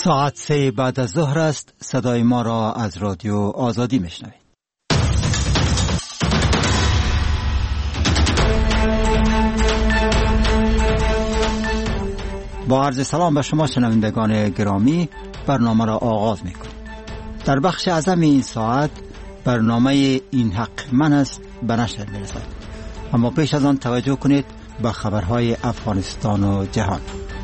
ساعت 3 بعد از ظهر است. صدای ما را از رادیو آزادی میشنوید. با عرض سلام به شما شنوندگان گرامی، برنامه را آغاز میکنیم. در بخش اعظم این ساعت برنامه این حق من است به نشر میرسد. اما پیش از آن توجه کنید به خبرهای افغانستان و جهان.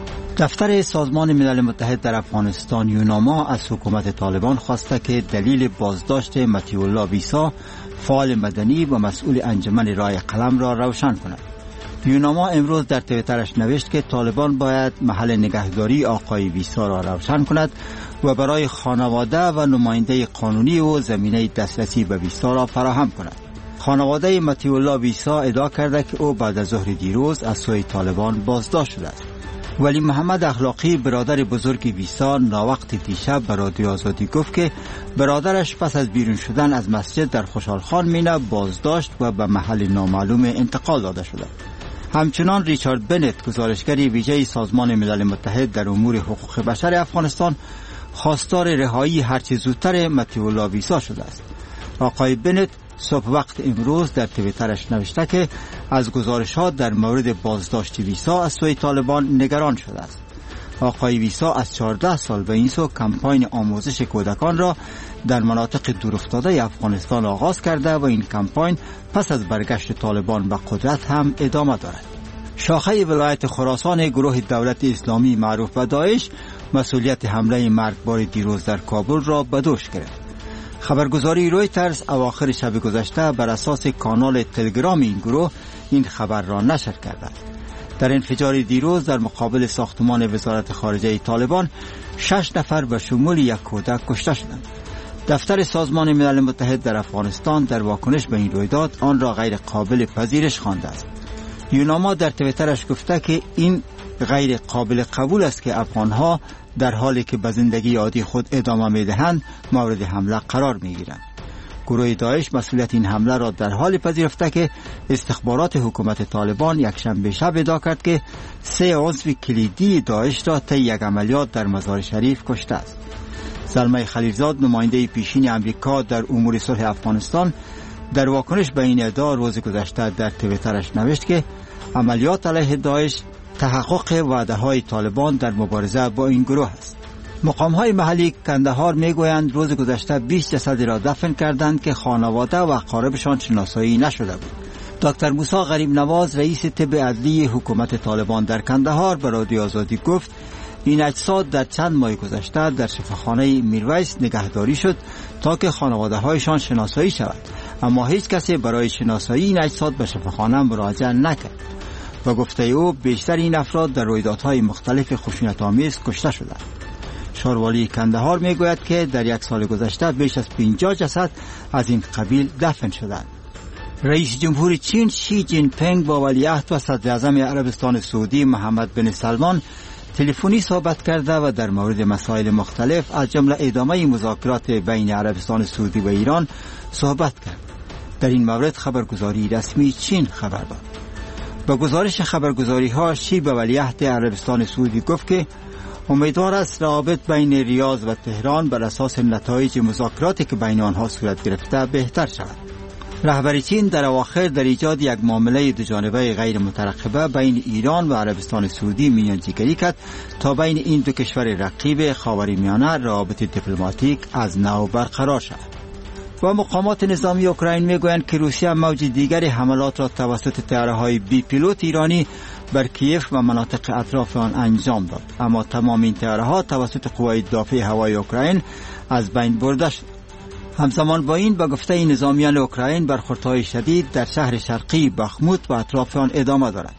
دفتر سازمان ملل متحد در افغانستان یوناما از حکومت طالبان خواسته که دلیل بازداشت مطیع الله ویسا، فعال مدنی و مسئول انجمن رای قلم را روشن کند. یوناما امروز در توییترش نوشت که طالبان باید محل نگهداری آقای ویسا را روشن کند و برای خانواده و نماینده قانونی او زمینه دسترسی به ویسا را فراهم کند. خانواده مطیع الله ویسا ادعا کرده که او بعد از ظهر دیروز از سوی طالبان بازداشت شده است. ولی محمد اخلاقی، برادر بزرگ ویسا، ناوقت دیشب به رادیو آزادی گفت که برادرش پس از بیرون شدن از مسجد در خوشحالخان مینه بازداشت و به محل نامعلوم انتقال داده شده. همچنان ریچارد بنت، گزارشگر ویژه سازمان ملل متحد در امور حقوق بشر افغانستان، خواستار رهایی هرچه زودتر مطیع الله ویسا شده است. آقای بنت صبح وقت امروز در توییترش نوشته که از گزارشات در مورد بازداشت ویسا از سوی طالبان نگران شده است. آقای ویسا از 14 سال به این سو کمپاین آموزش کودکان را در مناطق دورافتاده افغانستان آغاز کرده و این کمپاین پس از برگشت طالبان به قدرت هم ادامه دارد. شاخه ولایت خراسان گروه دولت اسلامی معروف به داعش مسئولیت حمله مرگبار دیروز در کابل را به دوش گرفت. خبرگزاری رویترز اواخر شب گذشته بر اساس کانال تلگرام این گروه این خبر را نشر کرده. در انفجار دیروز در مقابل ساختمان وزارت خارجه طالبان 6 نفر به شمول یک کودک کشته شدند. دفتر سازمان ملل متحد در افغانستان در واکنش به این رویداد آن را غیر قابل پذیرش خوانده است. یوناما در توییترش گفته که این غیر قابل قبول است که افغانها در حالی که به زندگی عادی خود ادامه می‌دهند مورد حمله قرار می‌گیرند. گروه داعش مسئولیت این حمله را در حال پذیرفته که استخبارات حکومت طالبان یکشنبه شب ادعا کرد که 3 عضو کلیدی داعش را طی یک عملیات در مزار شریف کشته است. زلمه خلیلزاد، نماینده پیشین امریکا در امور صلح افغانستان، در واکنش به این ادعا روز گذشته در توییترش نوشت که عملیات علیه داعش تحقق وعده‌های طالبان در مبارزه با این گروه است. مقام‌های محلی کندهار می‌گویند روز گذشته 20 جسد را دفن کردند که خانواده و اقاربشان شناسایی نشده بود. دکتر موسی غریب نواز، رئیس طب عدلی حکومت طالبان در کندهار، به رادیو آزادی گفت این اجساد در چند ماه گذشته در شفاخانه میرویس نگهداری شد تا که خانواده‌هایشان شناسایی شود، اما هیچ کسی برای شناسایی این اجساد به شفاخانه مراجعه نکرد. و گفته او بیشتر این افراد در رویدادهای مختلف خشونت‌آمیز کشته شدند. شاروالی کندهار میگوید که در یک سال گذشته بیش از 50 جسد از این قبیل دفن شدند. رئیس جمهور چین شی جین پینگ با ولیعهد و صدر اعظم عربستان سعودی محمد بن سلمان تلفنی صحبت کرده و در مورد مسائل مختلف از جمله ادامه مذاکرات بین عربستان سعودی و ایران صحبت کرد. در این مورد خبرگزاری رسمی چین خبر داد. با گزارش خبرگزاری‌ها، شی به ولیعهد عربستان سعودی گفت که امیدوار است روابط بین ریاض و تهران بر اساس نتایج مذاکراتی که بین آنها صورت گرفته بهتر شود. رهبر چین در اواخر در ایجاد یک معامله دوجانبه غیر مترقبه بین ایران و عربستان سعودی میانجیگری کرد تا بین این دو کشور رقیب خاورمیانه روابط دیپلماتیک از نو برقرار شود. و مقامات نظامی اوکراین میگویند که روسیه موج دیگر حملات را توسط طیاره‌های بی پیلوت ایرانی بر کیف و مناطق اطراف آن انجام داد، اما تمام این طیاره‌ها توسط قوای دفاع هوایی اوکراین از بین برده شد. همزمان با این، به گفته نظامیان اوکراین، برخوردهای شدید در شهر شرقی بخموت و اطراف آن ادامه دارد.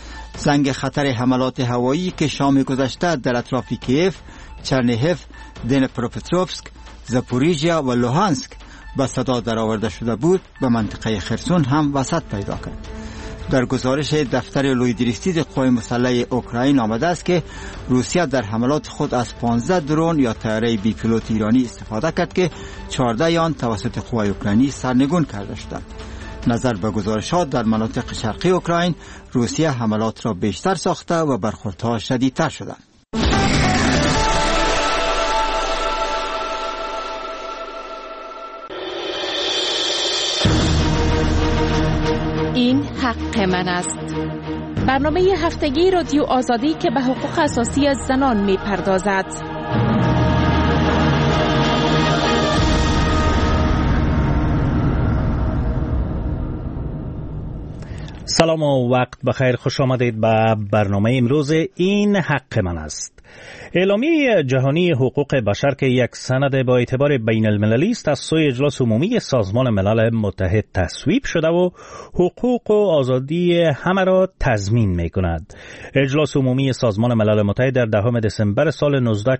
زنگ خطر حملات هوایی که شام گذشته در اطراف کیف، چرنیهف، دنیپروپتروفسک، زاپوریژیا و لوهانسک به صدا درآورده شده بود، به منطقه خرسون هم وسعت پیدا کرد. در گزارش دفتر لویدریستید قوای مسلح اوکراین آمده است که روسیه در حملات خود از 15 درون یا طیاره بی پیلوت ایرانی استفاده کرد که 14 آن توسط قوای اوکراینی سرنگون کرده شدند. نظر به گزارشات در مناطق شرقی اوکراین، روسیه حملات را بیشتر ساخته و برخوردها شدیدتر شدند. من است. برنامه هفتگی رادیو آزادی که به حقوق اساسی زنان می پردازد. سلام و وقت بخیر، خوش آمدید به برنامه امروز این حق من است. اعلامیه جهانی حقوق بشر که یک سند با اعتبار بین المللی است از سوی اجلاس عمومی سازمان ملل متحد تصویب شده و حقوق و آزادی همه را تضمین می کند. اجلاس عمومی سازمان ملل متحد در 10 دسامبر سال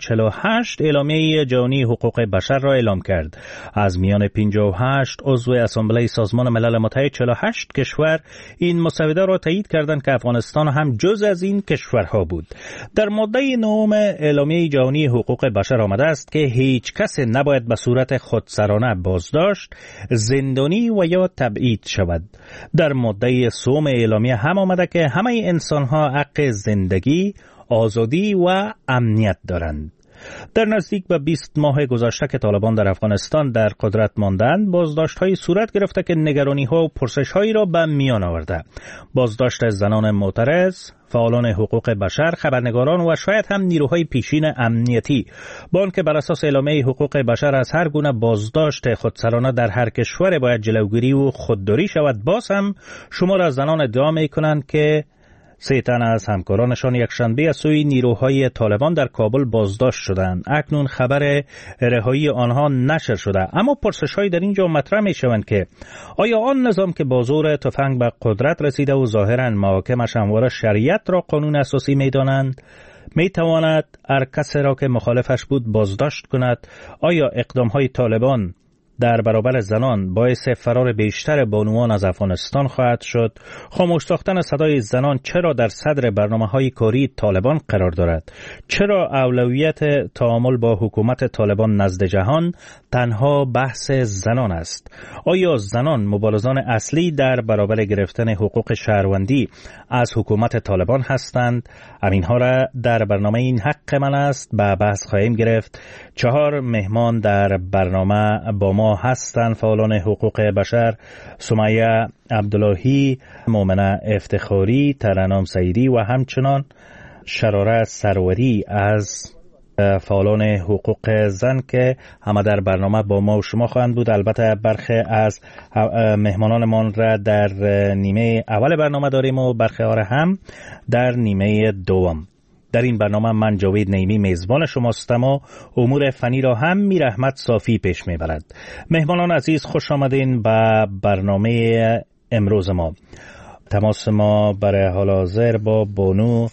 1948 اعلامیه جهانی حقوق بشر را اعلام کرد. از میان 58 عضو اسامبله سازمان ملل متحد 48 کشور این مسوده را تایید کردند که افغانستان هم جز از این کشورها بود. در ماده 9 اعلامیه جهانی حقوق بشر آمده است که هیچ کس نباید به صورت خودسرانه بازداشت، زندانی و یا تبعید شود. در ماده 3 اعلامیه هم آمده که همه انسان‌ها حق زندگی، آزادی و امنیت دارند. در نزدیک به 20 ماه گذشته که طالبان در افغانستان در قدرت ماندند، بازداشت‌های صورت گرفته که نگرانی‌ها و پرسش‌هایی را به میان آورده. بازداشت زنان معترض، فعالان حقوق بشر، خبرنگاران و شاید هم نیروهای پیشین امنیتی. با آنکه بر اساس اعلامیه حقوق بشر از هر گونه بازداشت خودسرانه در هر کشور باید جلوگیری و خودداری شود، باز هم شمار از زنان ادعا می‌کنند که 3 تن از همکارانشان یکشنبه از سوی نیروهای طالبان در کابل بازداشت شدند. اکنون خبر رهایی آنها نشر شده، اما پرسش‌هایی در اینجا مطرح می‌شوند که آیا آن نظام که با زور تفنگ به قدرت رسیده و ظاهراً محاکمش همواره شریعت را قانون اساسی می‌دانند، می‌تواند هر کسی را که مخالفش بود بازداشت کند؟ آیا اقدام‌های طالبان در برابر زنان باعث فرار بیشتر بانوان از افغانستان خواهد شد؟ خاموش ساختن صدای زنان چرا در صدر برنامه‌های کاری طالبان قرار دارد؟ چرا اولویت تعامل با حکومت طالبان نزد جهان تنها بحث زنان است؟ آیا زنان مبارزان اصلی در برابر گرفتن حقوق شهروندی از حکومت طالبان هستند؟ همینها را در برنامه این حق من است به بحث خواهیم گرفت. 4 مهمان در برنامه با ما هستند: فعالان حقوق بشر سمیه عبداللهی، مومنه افتخاری، ترنم سعیدی و همچنان شراره سروری از فعالان حقوق زن که همه در برنامه با ما و شما خواهند بود. البته برخی از مهمانانمان را در نیمه اول برنامه داریم و برخی ها را هم در نیمه دوم. در این برنامه من جاوید نعیمی میزبان شماستم و امور فنی را هم میر احمد صافی پیش میبرد. مهمانان عزیز، خوش آمدین به برنامه امروز ما. تماس ما برای حال حاضر با بانو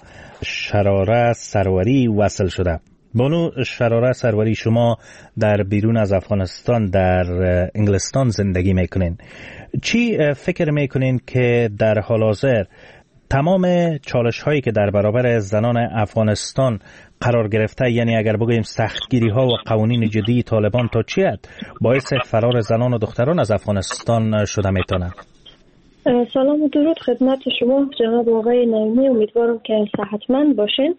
شراره سروری وصل شده. بانو شراره سروری، شما در بیرون از افغانستان در انگلستان زندگی میکنین. چی فکر میکنین که در حال حاضر تمام چالش هایی که در برابر زنان افغانستان قرار گرفته، یعنی اگر بگوییم سختگیری ها و قوانین جدی طالبان تا چی حد باعث فرار زنان و دختران از افغانستان شده میتونه؟ سلام و درود خدمت شما جناب آقای نعیمی، امیدوارم که صحتمند باشین.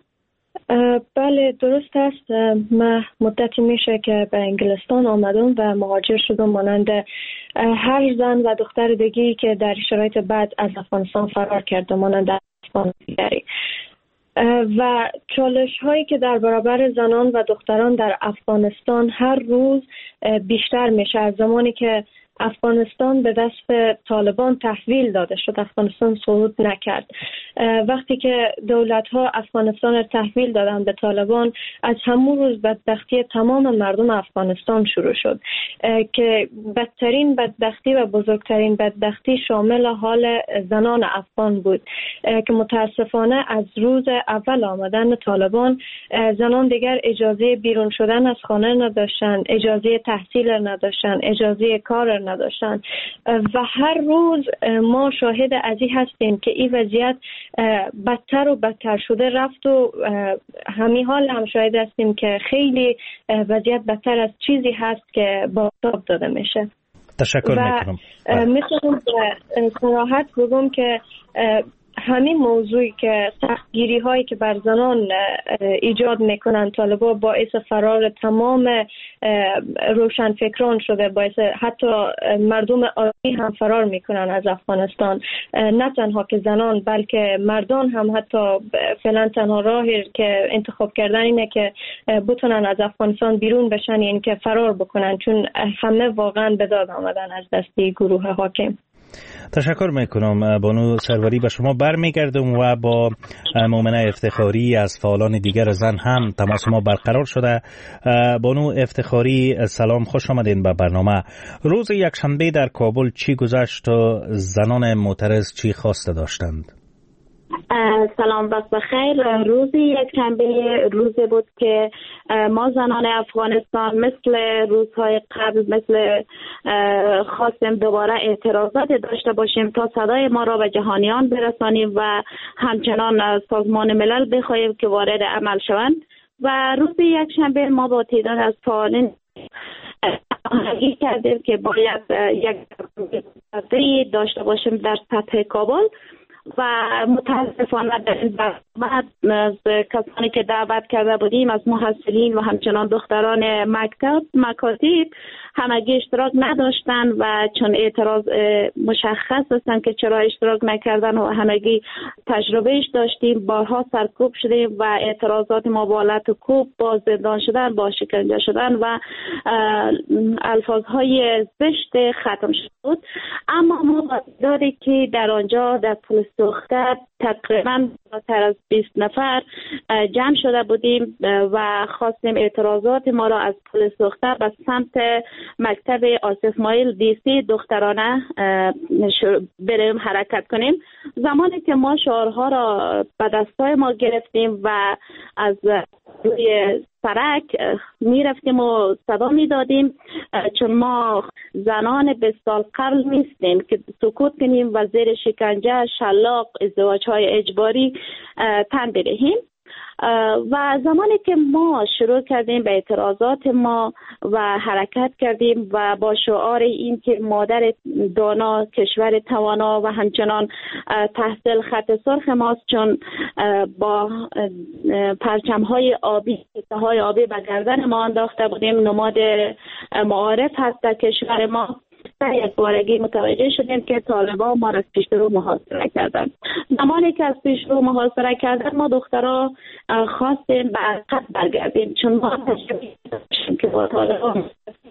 بله درست است، من مدتی میشه که به انگلستان آمدم و مهاجر شدم مانند هر زن و دختر دیگری که در شرایط بد از افغانستان فرار کرده مانند افغان دیگری. و چالش هایی که در برابر زنان و دختران در افغانستان هر روز بیشتر میشه. از زمانی که افغانستان به دست طالبان تحویل داده شد، افغانستان صعود نکرد. وقتی که دولت‌ها افغانستان را تحویل دادن به طالبان، از همون روز بدبختی تمام مردم افغانستان شروع شد که بدترین بدبختی و بزرگترین بدبختی شامل حال زنان افغان بود که متاسفانه از روز اول آمدن طالبان زنان دیگر اجازه بیرون شدن از خانه نداشتن، اجازه تحصیل نداشتن، اجازه کار نداشتن و هر روز ما شاهد ازی هستیم که این وضعیت بدتر و بدتر شده رفت و همین حال هم شاهد هستیم که خیلی وضعیت بدتر از چیزی هست که بازتاب داده میشه. تشکر میکنم. میتونم صراحت بگم که همین موضوعی که سختگیری هایی که بر زنان ایجاد میکنن طالبان باعث فرار تمام روشنفکران شده، باعث حتی مردم عادی هم فرار میکنن از افغانستان. نه تنها که زنان بلکه مردان هم حتی فعلا تنها راهی که انتخاب کردن اینه که بتونن از افغانستان بیرون بشن، این که فرار بکنن، چون همه واقعا به داد آمدن از دستی گروه حاکم. تشکر میکنم بانو سروری. به شما برمیگردم و با مومنه افتخاری از فعالان دیگر زن هم تماس ما برقرار شده. بانو افتخاری سلام، خوش آمدین به برنامه. روز یکشنبه در کابل چی گذشت و زنان معترض چی خواسته داشتند؟ سلام، وقت بخیر. روز یکشنبه روزی بود که ما زنان افغانستان مثل روزهای قبل خواستیم دوباره اعتراضات داشته باشیم تا صدای ما را به جهانیان برسانیم و همچنان سازمان ملل بخواهیم که وارد عمل شوند. و روز یکشنبه ما با تعداد از فعالین هماهنگی کردیم که باید یک داشته باشیم در سطح کابل و متاسفانه در این برنامه از کسانی که دعوت کرده بودیم از محصلین و همچنان دختران مکاتب همگی اشتراک نداشتن و چون اعتراض مشخص هستن که چرا اشتراک نکردن و همگی تجربهش داشتیم، بارها سرکوب شدیم و اعتراضات ما با لط و کوب، با زندان شدن، با شکنجه شدن و الفاظهای زشت ختم شد. اما ما داری که در آنجا در پلیس دختر تقریبا بیشتر از 20 نفر جمع شده بودیم و خواستیم اعتراضات ما را از پلیس دختر به سمت مکتب آصف مایل دیسی دخترانه بریم حرکت کنیم. زمانی که ما شعارها را به دستای ما گرفتیم و از روی سرک می رفتیم و صدا می دادیم، چون ما زنان 20 سال قبل نیستیم که سکوت کنیم و زیر شکنجه، شلاق، ازدواج های اجباری تن بدهیم. و زمانی که ما شروع کردیم به اعتراضات ما و حرکت کردیم و با شعار این که مادر دانا کشور توانا و همچنان تحصیل خط سرخ ماست، چون با پرچم‌های آبی، های آبی به گردن ما انداخته بودیم، نماد معارف هست در کشور ما. در یک بارگی متوجه شدیم که طالبان ما را از پیش رو محاصره کردن. زمانی که از پیش رو محاصره کردن ما دخترها خواستیم به عقب برگردیم، چون ما تجربه داشتیم که با طالبان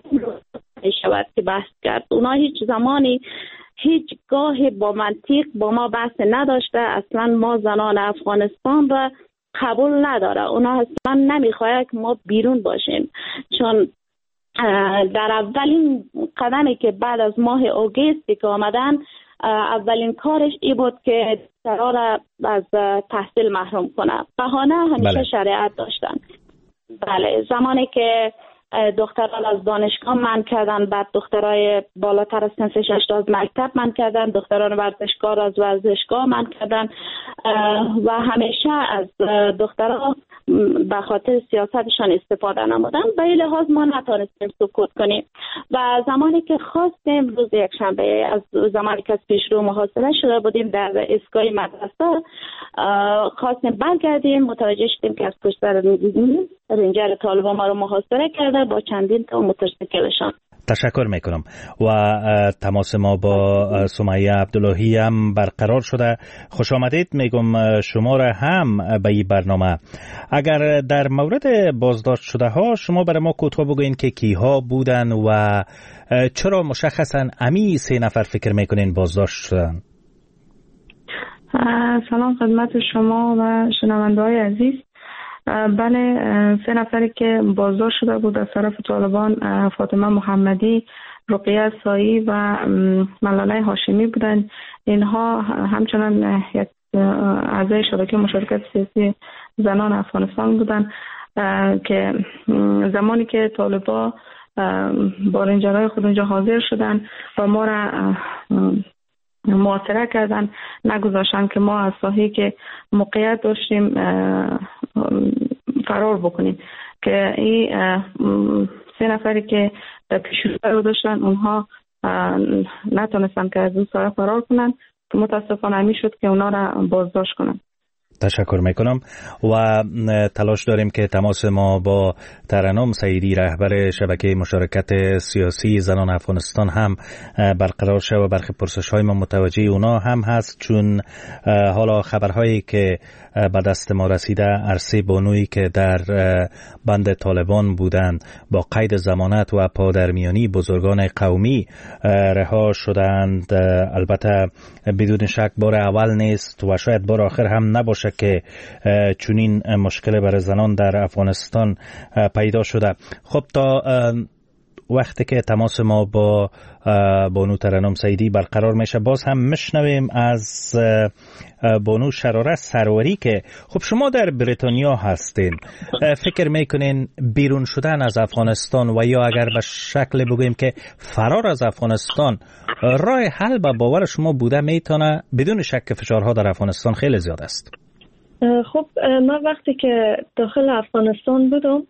شود که بحث کرد. اونا هیچ زمانی هیچ گاه با منطق با ما بحث نداشته. اصلا ما زنان افغانستان را قبول نداره. اونا اصلا نمیخواد که ما بیرون باشیم، چون در اولین قدمی که بعد از ماه اوگستی که آمدن اولین کارش ای بود که دخترها را از تحصیل محروم کنه. بهانه همیشه شریعت داشتن. بله، زمانی که دختران از دانشگاه منع کردن، بعد دخترای بالاتر از سن 6 از مکتب منع کردن، دختران ورزشکار از ورزشگاه منع کردن و همیشه از دخترها به خاطر سیاستشان استفاده نمودن. به این لحاظ ما نتونستیم سکوت کنیم و زمانی که خواستیم روز یکشنبه، از زمانی که از پیشرو محاصره شده بودیم در ایستگاه مدرسه، خواستیم برگردیم، متوجه شدیم که از پشت سر رنجر طالبان ما رو محاصره کرده با چندین تا موتورسیکلشان. تشکر میکنم و تماس ما با سمیه عبداللهی هم برقرار شده. خوش آمدید میگم شما را هم به این برنامه. اگر در مورد بازداشت شده ها شما برای ما کوتاه بگوین که کیها بودن و چرا مشخصا امی 3 نفر فکر میکنین بازداشت شدن؟ سلام خدمت شما و شنونده های عزیز. بله، 3 نفری که بازداشت شده بود از طرف طالبان فاطمه محمدی، رقیه سایی و ملاله هاشمی بودند. اینها همچنان یک اعضای شبکه مشارکت سیاسی زنان افغانستان بودند که زمانی که طالبان با رنجرهای خود اونجا حاضر شدن و ما را محاصره کردن، نگذاشتن که ما از ساحه‌ای که موقعیت داشتیم فرار بکنیم. که این 3 نفری که پیشرو رو داشتن اونها نتونستن که از اون ساحه فرار کنن متاسفانه همی شد که اونا را بازداشت کنن. تشکر میکنم و تلاش داریم که تماس ما با ترنم سعیدی رهبر شبکه مشارکت سیاسی زنان افغانستان هم برقرار شد و برخی پرسش‌های ما متوجه اونا هم هست، چون حالا خبرهایی که به دست ما رسیده عرصه بانویی که در بند طالبان بودند با قید ضمانت و پادرمیانی بزرگان قومی رها شدند، البته بدون شک بار اول نیست و شاید بار آخر هم نباشه که چنین مشکل برای زنان در افغانستان پیدا شده. خب تا وقتی که تماس ما با بانو ترنم سعیدی برقرار میشه باز هم میشنویم از بانو شراره سروری که خب شما در بریتانیا هستین، فکر میکنین بیرون شدن از افغانستان و یا اگر به شکل بگوییم که فرار از افغانستان راه حل به باور شما بوده میتونه؟ بدون شک فشارها در افغانستان خیلی زیاد است. خب من وقتی که داخل افغانستان بودم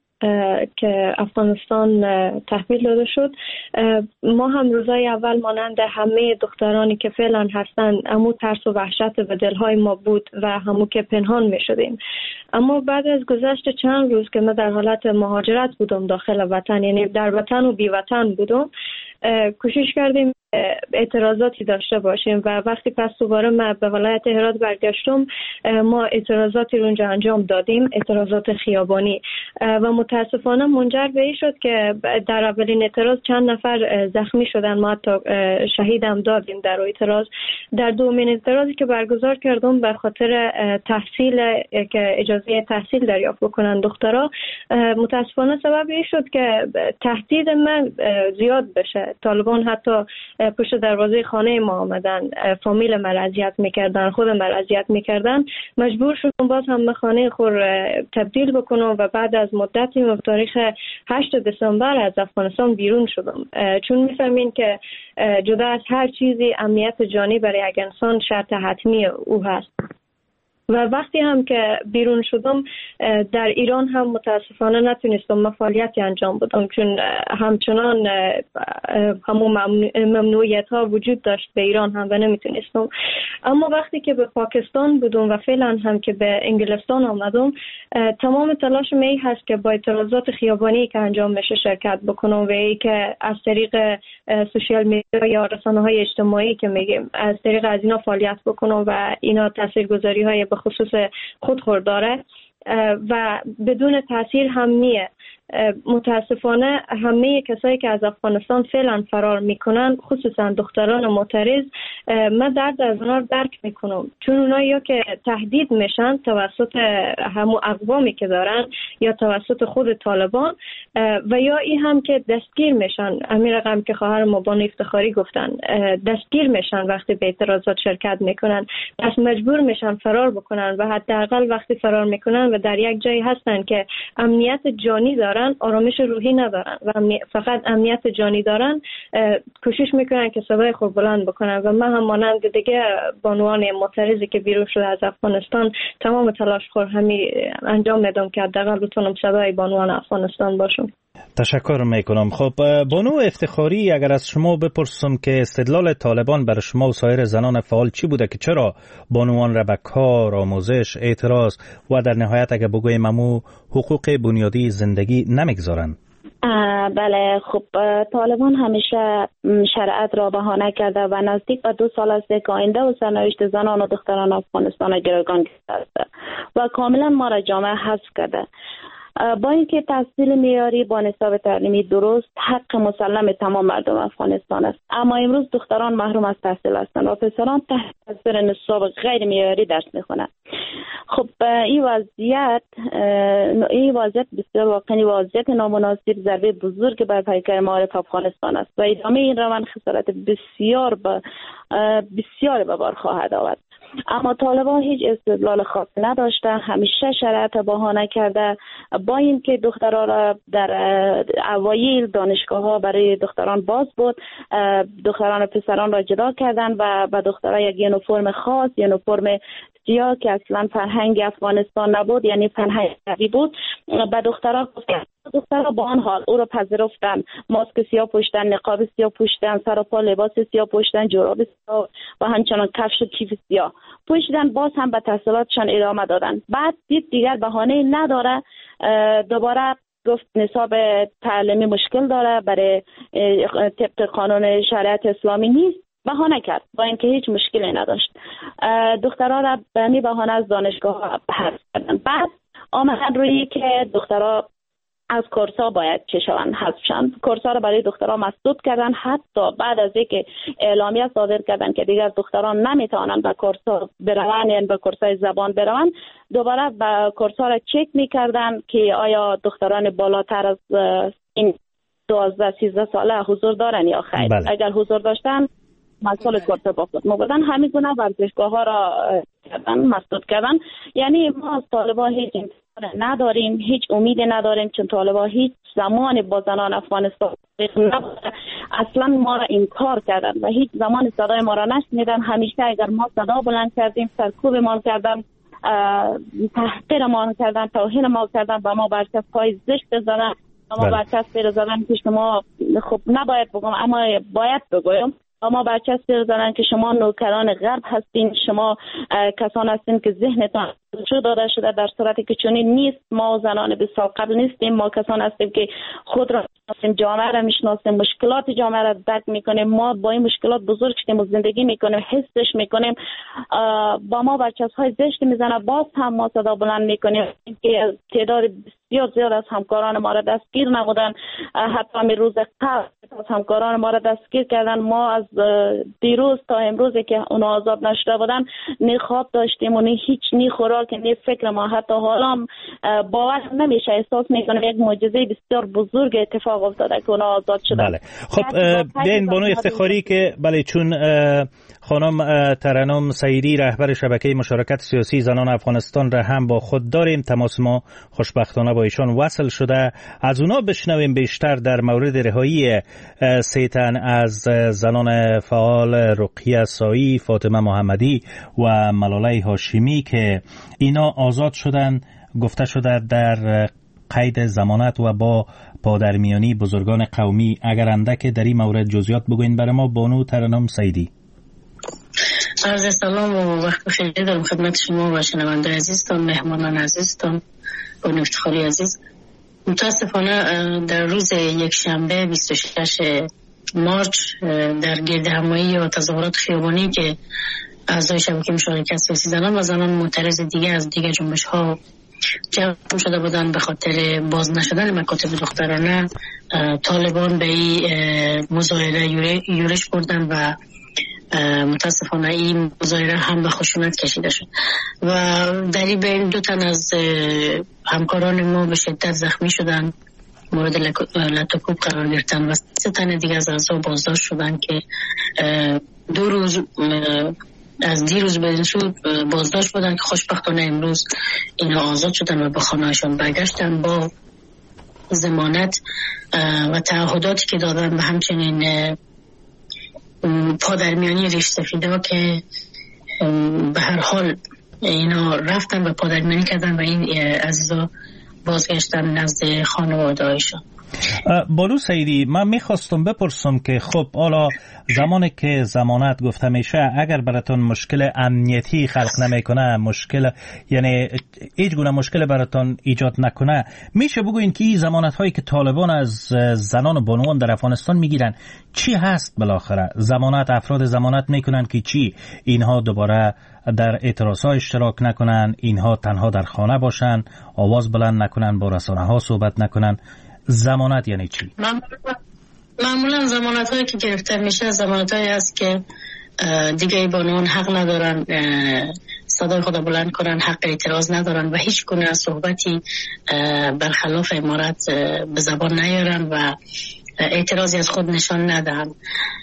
که افغانستان تحویل داده شد، ما هم روزای اول مانند همه دخترانی که فعلا هستند همون ترس و وحشت به دلهای ما بود و همون که پنهان می شدیم. اما بعد از گذشت چند روز که ما در حالت مهاجرت بودم داخل وطن، یعنی در وطن و بی وطن بودم، کوشش کردیم اعتراضاتی داشته باشیم و وقتی پس دوباره من به ولایت هرات برگشتم ما اعتراضاتی رو اونجا انجام دادیم، اعتراضات خیابانی، و متاسفانه منجر به این شد که در اولین اعتراض چند نفر زخمی شدن، ما حتی شهید هم دادیم در اعتراض. در دومین اعتراضی که برگزار کردم به خاطر تحصیل که اجازه تحصیل دریافت بکنن دخترها، متاسفانه سبب این شد که تهدید من زیاد بشه. طالبان حتی پشت دروازه خانه ما آمدن، فامیل من اذیت میکردن، خود من اذیت میکردن. مجبور شدم باز هم خانه خور تبدیل بکنم و بعد از مدتی و تاریخ 8 دسامبر از افغانستان بیرون شدم، چون میفهمین که جدا از هر چیزی امنیت جانی برای یک انسان شرط حتمی او هست. و وقتی هم که بیرون شدم در ایران هم متاسفانه نتونستم فعالیتی انجام بدم، چون همچنان همون ممنوعیت ها وجود داشت به ایران هم و نمیتونستم. اما وقتی که به پاکستان بودم و فعلا هم که به انگلستان آمدم، تمام تلاش می هست که با اعتراضات خیابانی که انجام میشه شرکت بکنم و ای که از طریق سوشیال میدیا یا رسانه‌های اجتماعی که میگیم از طریق از اینا فعالیت بکنم و اینا تاثیرگذاری های به خصوص خود داره و بدون تاثیر هم نیه. متاسفانه همه کسایی که از افغانستان فعلا فرار میکنن، خصوصا دختران معترض، من درد از اونا درک میکنم، چون اونا یا که تهدید میشن توسط همون اقوامی که دارن یا توسط خود طالبان و یا این هم که دستگیر میشن. همین رقم که خواهر ما بانو افتخاری گفتن، دستگیر میشن وقتی به اعتراضات شرکت میکنن، پس مجبور میشن فرار بکنن و حداقل وقتی فرار میکنن و در یک جایی هستن که امنیت جانی دارن، آرامش روحی ندارن و فقط امنیت جانی دارن، کوشش میکنن که صدای خود بلند بکنن. و من هم مانند دیگه بانوان معترضی که بیرون شده از افغانستان تمام تلاش خود همی انجام میدم که حداقل بتونم صدای بانوان افغانستان باشم. تشکر میکنم. خب بانو افتخاری، اگر از شما بپرسم که استدلال طالبان برای شما و سایر زنان فعال چی بوده که چرا بانوان را به کار، آموزش، اعتراض و در نهایت اگر بگوییم امو حقوق بنیادی زندگی نمیگذارن؟ بله، خب طالبان همیشه شریعت را بهانه کرده و نزدیک به 2 سال است که آینده و سرنوشت زنان و دختران افغانستان گروگان کرده و کاملا ما را جامعه حذف کرده. با اینکه تحصیل معیاری با نصاب تعلیمی درست حق مسلم تمام مردم افغانستان است، اما امروز دختران محروم از تحصیل هستند و پسران تحت تاثیر نصاب غیر معیاری درس میخوانند. خب این وضعیت بسیار واقعی وضعیت نامناسب ضربه بزرگ بر پیکر معارف افغانستان است و ادامه این روند خسارت بسیار به بار خواهد آورد. اما طالبان هیچ استدلال خاصی نداشتن، همیشه شرایط بهانه کرده. با اینکه دخترها را در اوایل دانشگاه‌ها برای دختران باز بود، دختران و پسران را جدا کردن و به دخترها یک یونیفرم خاص، یونیفرم سیاه که اصلا فرهنگ افغانستان نبود، یعنی فرهنگ عربی بود، به دخترها گفتن دخترها با آن حال او را پذیرفتن، ماسک سیاه پوشیدن، نقاب سیاه پوشیدن، سر و پا لباس سیاه پوشیدن، جوراب سیاه و همچنان کفش و کیف سیاه پوشیدن، باز هم به تحصیلاتشان ادامه دادن. بعد دید دیگر بهانه نداره، دوباره گفت نصاب تعلیمی مشکل داره، برای طبق قانون شریعت اسلامی نیست، بهانه کرد با اینکه هیچ مشکلی نداشت. دخترها را به همین بهانه از دانشگاه حذف کردن. بعد آمدن روی که دخترها از کورس‌ها باید چه شوند، حذف شوند. کورس‌ها را برای دخترها مسدود کردن، حتی بعد از اینکه اعلامیه صادر کردن که دیگر دختران نمیتوانند به کورس‌ها بروند، یعنی به کورس‌های زبان بروند، دوباره به کورس‌ها را چک می‌کردن که آیا دختران بالاتر از این 12-13 ساله حضور دارن یا خیر. بله. اگر حضور داشتن مسئول کورس با خود موردن، همین گونه ورزشگاه‌ها را کردن، مسدود کردن. یعنی ما از طالبان هیچ انتظار نداریم، هیچ امیدی نداریم، چون طالبان هیچ زمانی با زنان افغانستان نبوده، اصلا ما را انکار کردن و هیچ زمان صدای ما را نشنیدن. همیشه اگر ما صدا بلند کردیم سرکوب ما کردن، تحقیر ما کردن، توهین ما کردن، با ما برچسب‌های زشت زدن، ما برچسب زدن که شما خب نباید بگم اما باید بگویم، اما برچسب زدن که شما نوکران غرب هستین، شما کسان هستین که ذهنتان شو داده شده، در صورتی که چنین نیست. ما زنان 20 سال قبل نیستیم، ما کسان هستیم که خود را میشناسیم، جامعه را میشناسیم، مشکلات جامعه را درک میکنیم، ما با این مشکلات بزرگ شدیم و زندگی میکنیم، حسش میکنیم. با ما برچسب‌های زشت میزنه، باز هم ما صدا بلند میکنیم که تعداد بسیار زیاد از همکاران ما را دستگیر نمودن، حتی می روز قبل از همکاران ما را دستگیر کردن. ما از دیروز تا امروز که اونا آزاد نشده بودن نه خواب داشتیم و نه هیچ نه خوراک نه فکر. ما حتی حالا باور نمیشه، احساس میکنم یک معجزه بسیار بزرگ اتفاق افتاده که اونا آزاد شدن. بله. خب بیاین بانو افتخاری که بله، چون خانم ترنم سعیدی رهبر شبکه مشارکت سیاسی زنان افغانستان را هم با خود داریم، تماس ما خوشبختانه با ایشان وصل شده، از اونا بشنویم بیشتر در مورد رهایی 3 تن از زنان فعال رقیه سایی، فاطمه محمدی و ملاله هاشمی که اینا آزاد شدن، گفته شده در قید ضمانت و با پادرمیانی بزرگان قومی. اگر اندک در این مورد جزئیات بگوین برای ما بانو ترنم سعیدی. عرض سلام و وقت بخیر دارم خدمت شما و شنونده عزیزتان، مهمانان عزیزتان، بانو افتخاری عزیز. متاسفانه در روز یک شنبه 26 مارچ در گردهمایی و تظاهرات خیابانی که اعضای شبکه مشارکت سیاسی زنان و زنان معترض دیگه از دیگه جنبش ها جمع شده بودن به خاطر باز نشدن مکاتب دخترانه، طالبان به این مظاهره یورش بردن و متاسفانه این مظاهره هم به خشونت کشیده شد و در این بین 2 تن از همکاران ما به شدت زخمی شدن، مورد لطوکوب قرار گرفتن و 3 تن دیگه از اعضا بازداشت شدن که 2 روز از دیروز به این سو بازداشت بودن که خوشبختانه امروز اینها آزاد شدن و به خانه‌شان برگشتن با ضمانت و تعهداتی که دادن و همچنین پادرمیانی ریش سفیده که به هر حال اینا رفتن و پادرمیانی کردن و این عزیزا بازگشتن نزد خانواده هایشان. بانو سعیدی، من میخواستم بپرسم که خب حالا زمانی که ضمانت گفته میشه، اگر براتون مشکل امنیتی خلق نمیکنه، مشکل یعنی هیچ گونه مشکل براتون ایجاد نکنه، میشه بگوین که این ضمانت هایی که طالبان از زنان و بانوان در افغانستان میگیرن چی هست؟ بالاخره ضمانت، افراد ضمانت میکنن که چی؟ اینها دوباره در اعتراضات اشتراک نکنن، اینها تنها در خانه باشن، آواز بلند نکنن، با رسانه ها صحبت نکنن. ضمانت یعنی چی؟ معمولا ضمانت هایی که گرفته میشه ضمانت هایی هست که دیگه بانوان حق ندارن صدای خود بلند کنن، حق اعتراض ندارن و هیچ گونه صحبتی برخلاف امارت به زبان نیارن و اعتراضی از خود نشان ندهن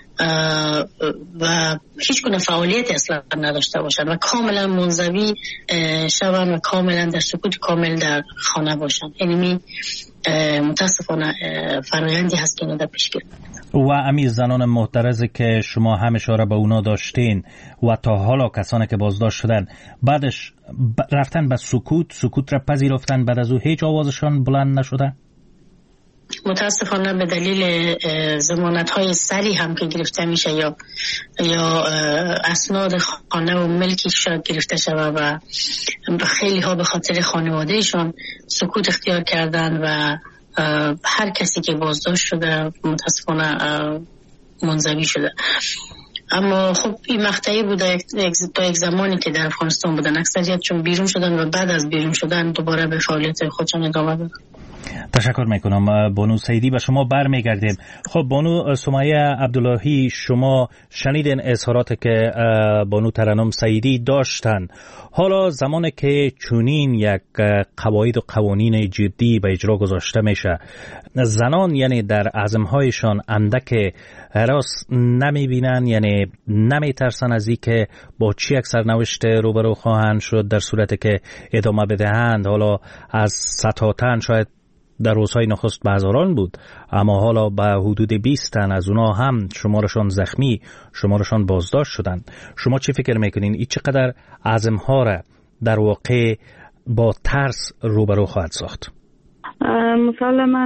و هیچ گونه فعالیت اصلا نداشته باشن و کاملا منزوی شون و کاملا در سکوت کامل در خانه باشن. اینمی متاسفانه فرآیندی هست که اینا در پیش گرفته. و امی زنان معترضی که شما هم اشاره به اونا داشتین و تا حالا کسانی که بازداشت شدن بعدش رفتن به سکوت را پذیرفتن، بعد از او هیچ آوازشان بلند نشده؟ متاسفانه به دلیل ضمانت‌های سری هم که گرفته میشه یا اسناد خانه و ملکی شاید گرفته شود و خیلی ها به خاطر خانوادهشان سکوت اختیار کردن و هر کسی که بازداشت شده متاسفانه منزوی شده. اما خب این مقطعی بوده تا یک زمانی که در افغانستان بودن، اکثریت چون بیرون شدن و بعد از بیرون شدن دوباره به فعالیت خودشان ادامه دادن. تشکر میکنم. بانو سیدی به شما برمیگردیم. خب بانو سمیه عبداللهی، شما شنیدین اظهاراتی که بانو ترنم سیدی داشتن. حالا زمانی که چنین یک قواعد و قوانین جدی به اجرا گذاشته میشه، زنان یعنی در عزمهایشان اندک هراس نمیبینن، یعنی نمیترسن از این که با چی یک سرنوشت روبرو خواهند شد در صورتی که ادامه بدهند. حالا از ستاتن شاید در روزهای نخست به هزاران بود، اما حالا به حدود 20 تن از اونا هم شمارشان زخمی، شمارشان بازداشت شدن. شما چی فکر میکنین این چقدر عزمها را در واقع با ترس روبرو خواهد ساخت؟ مسلماً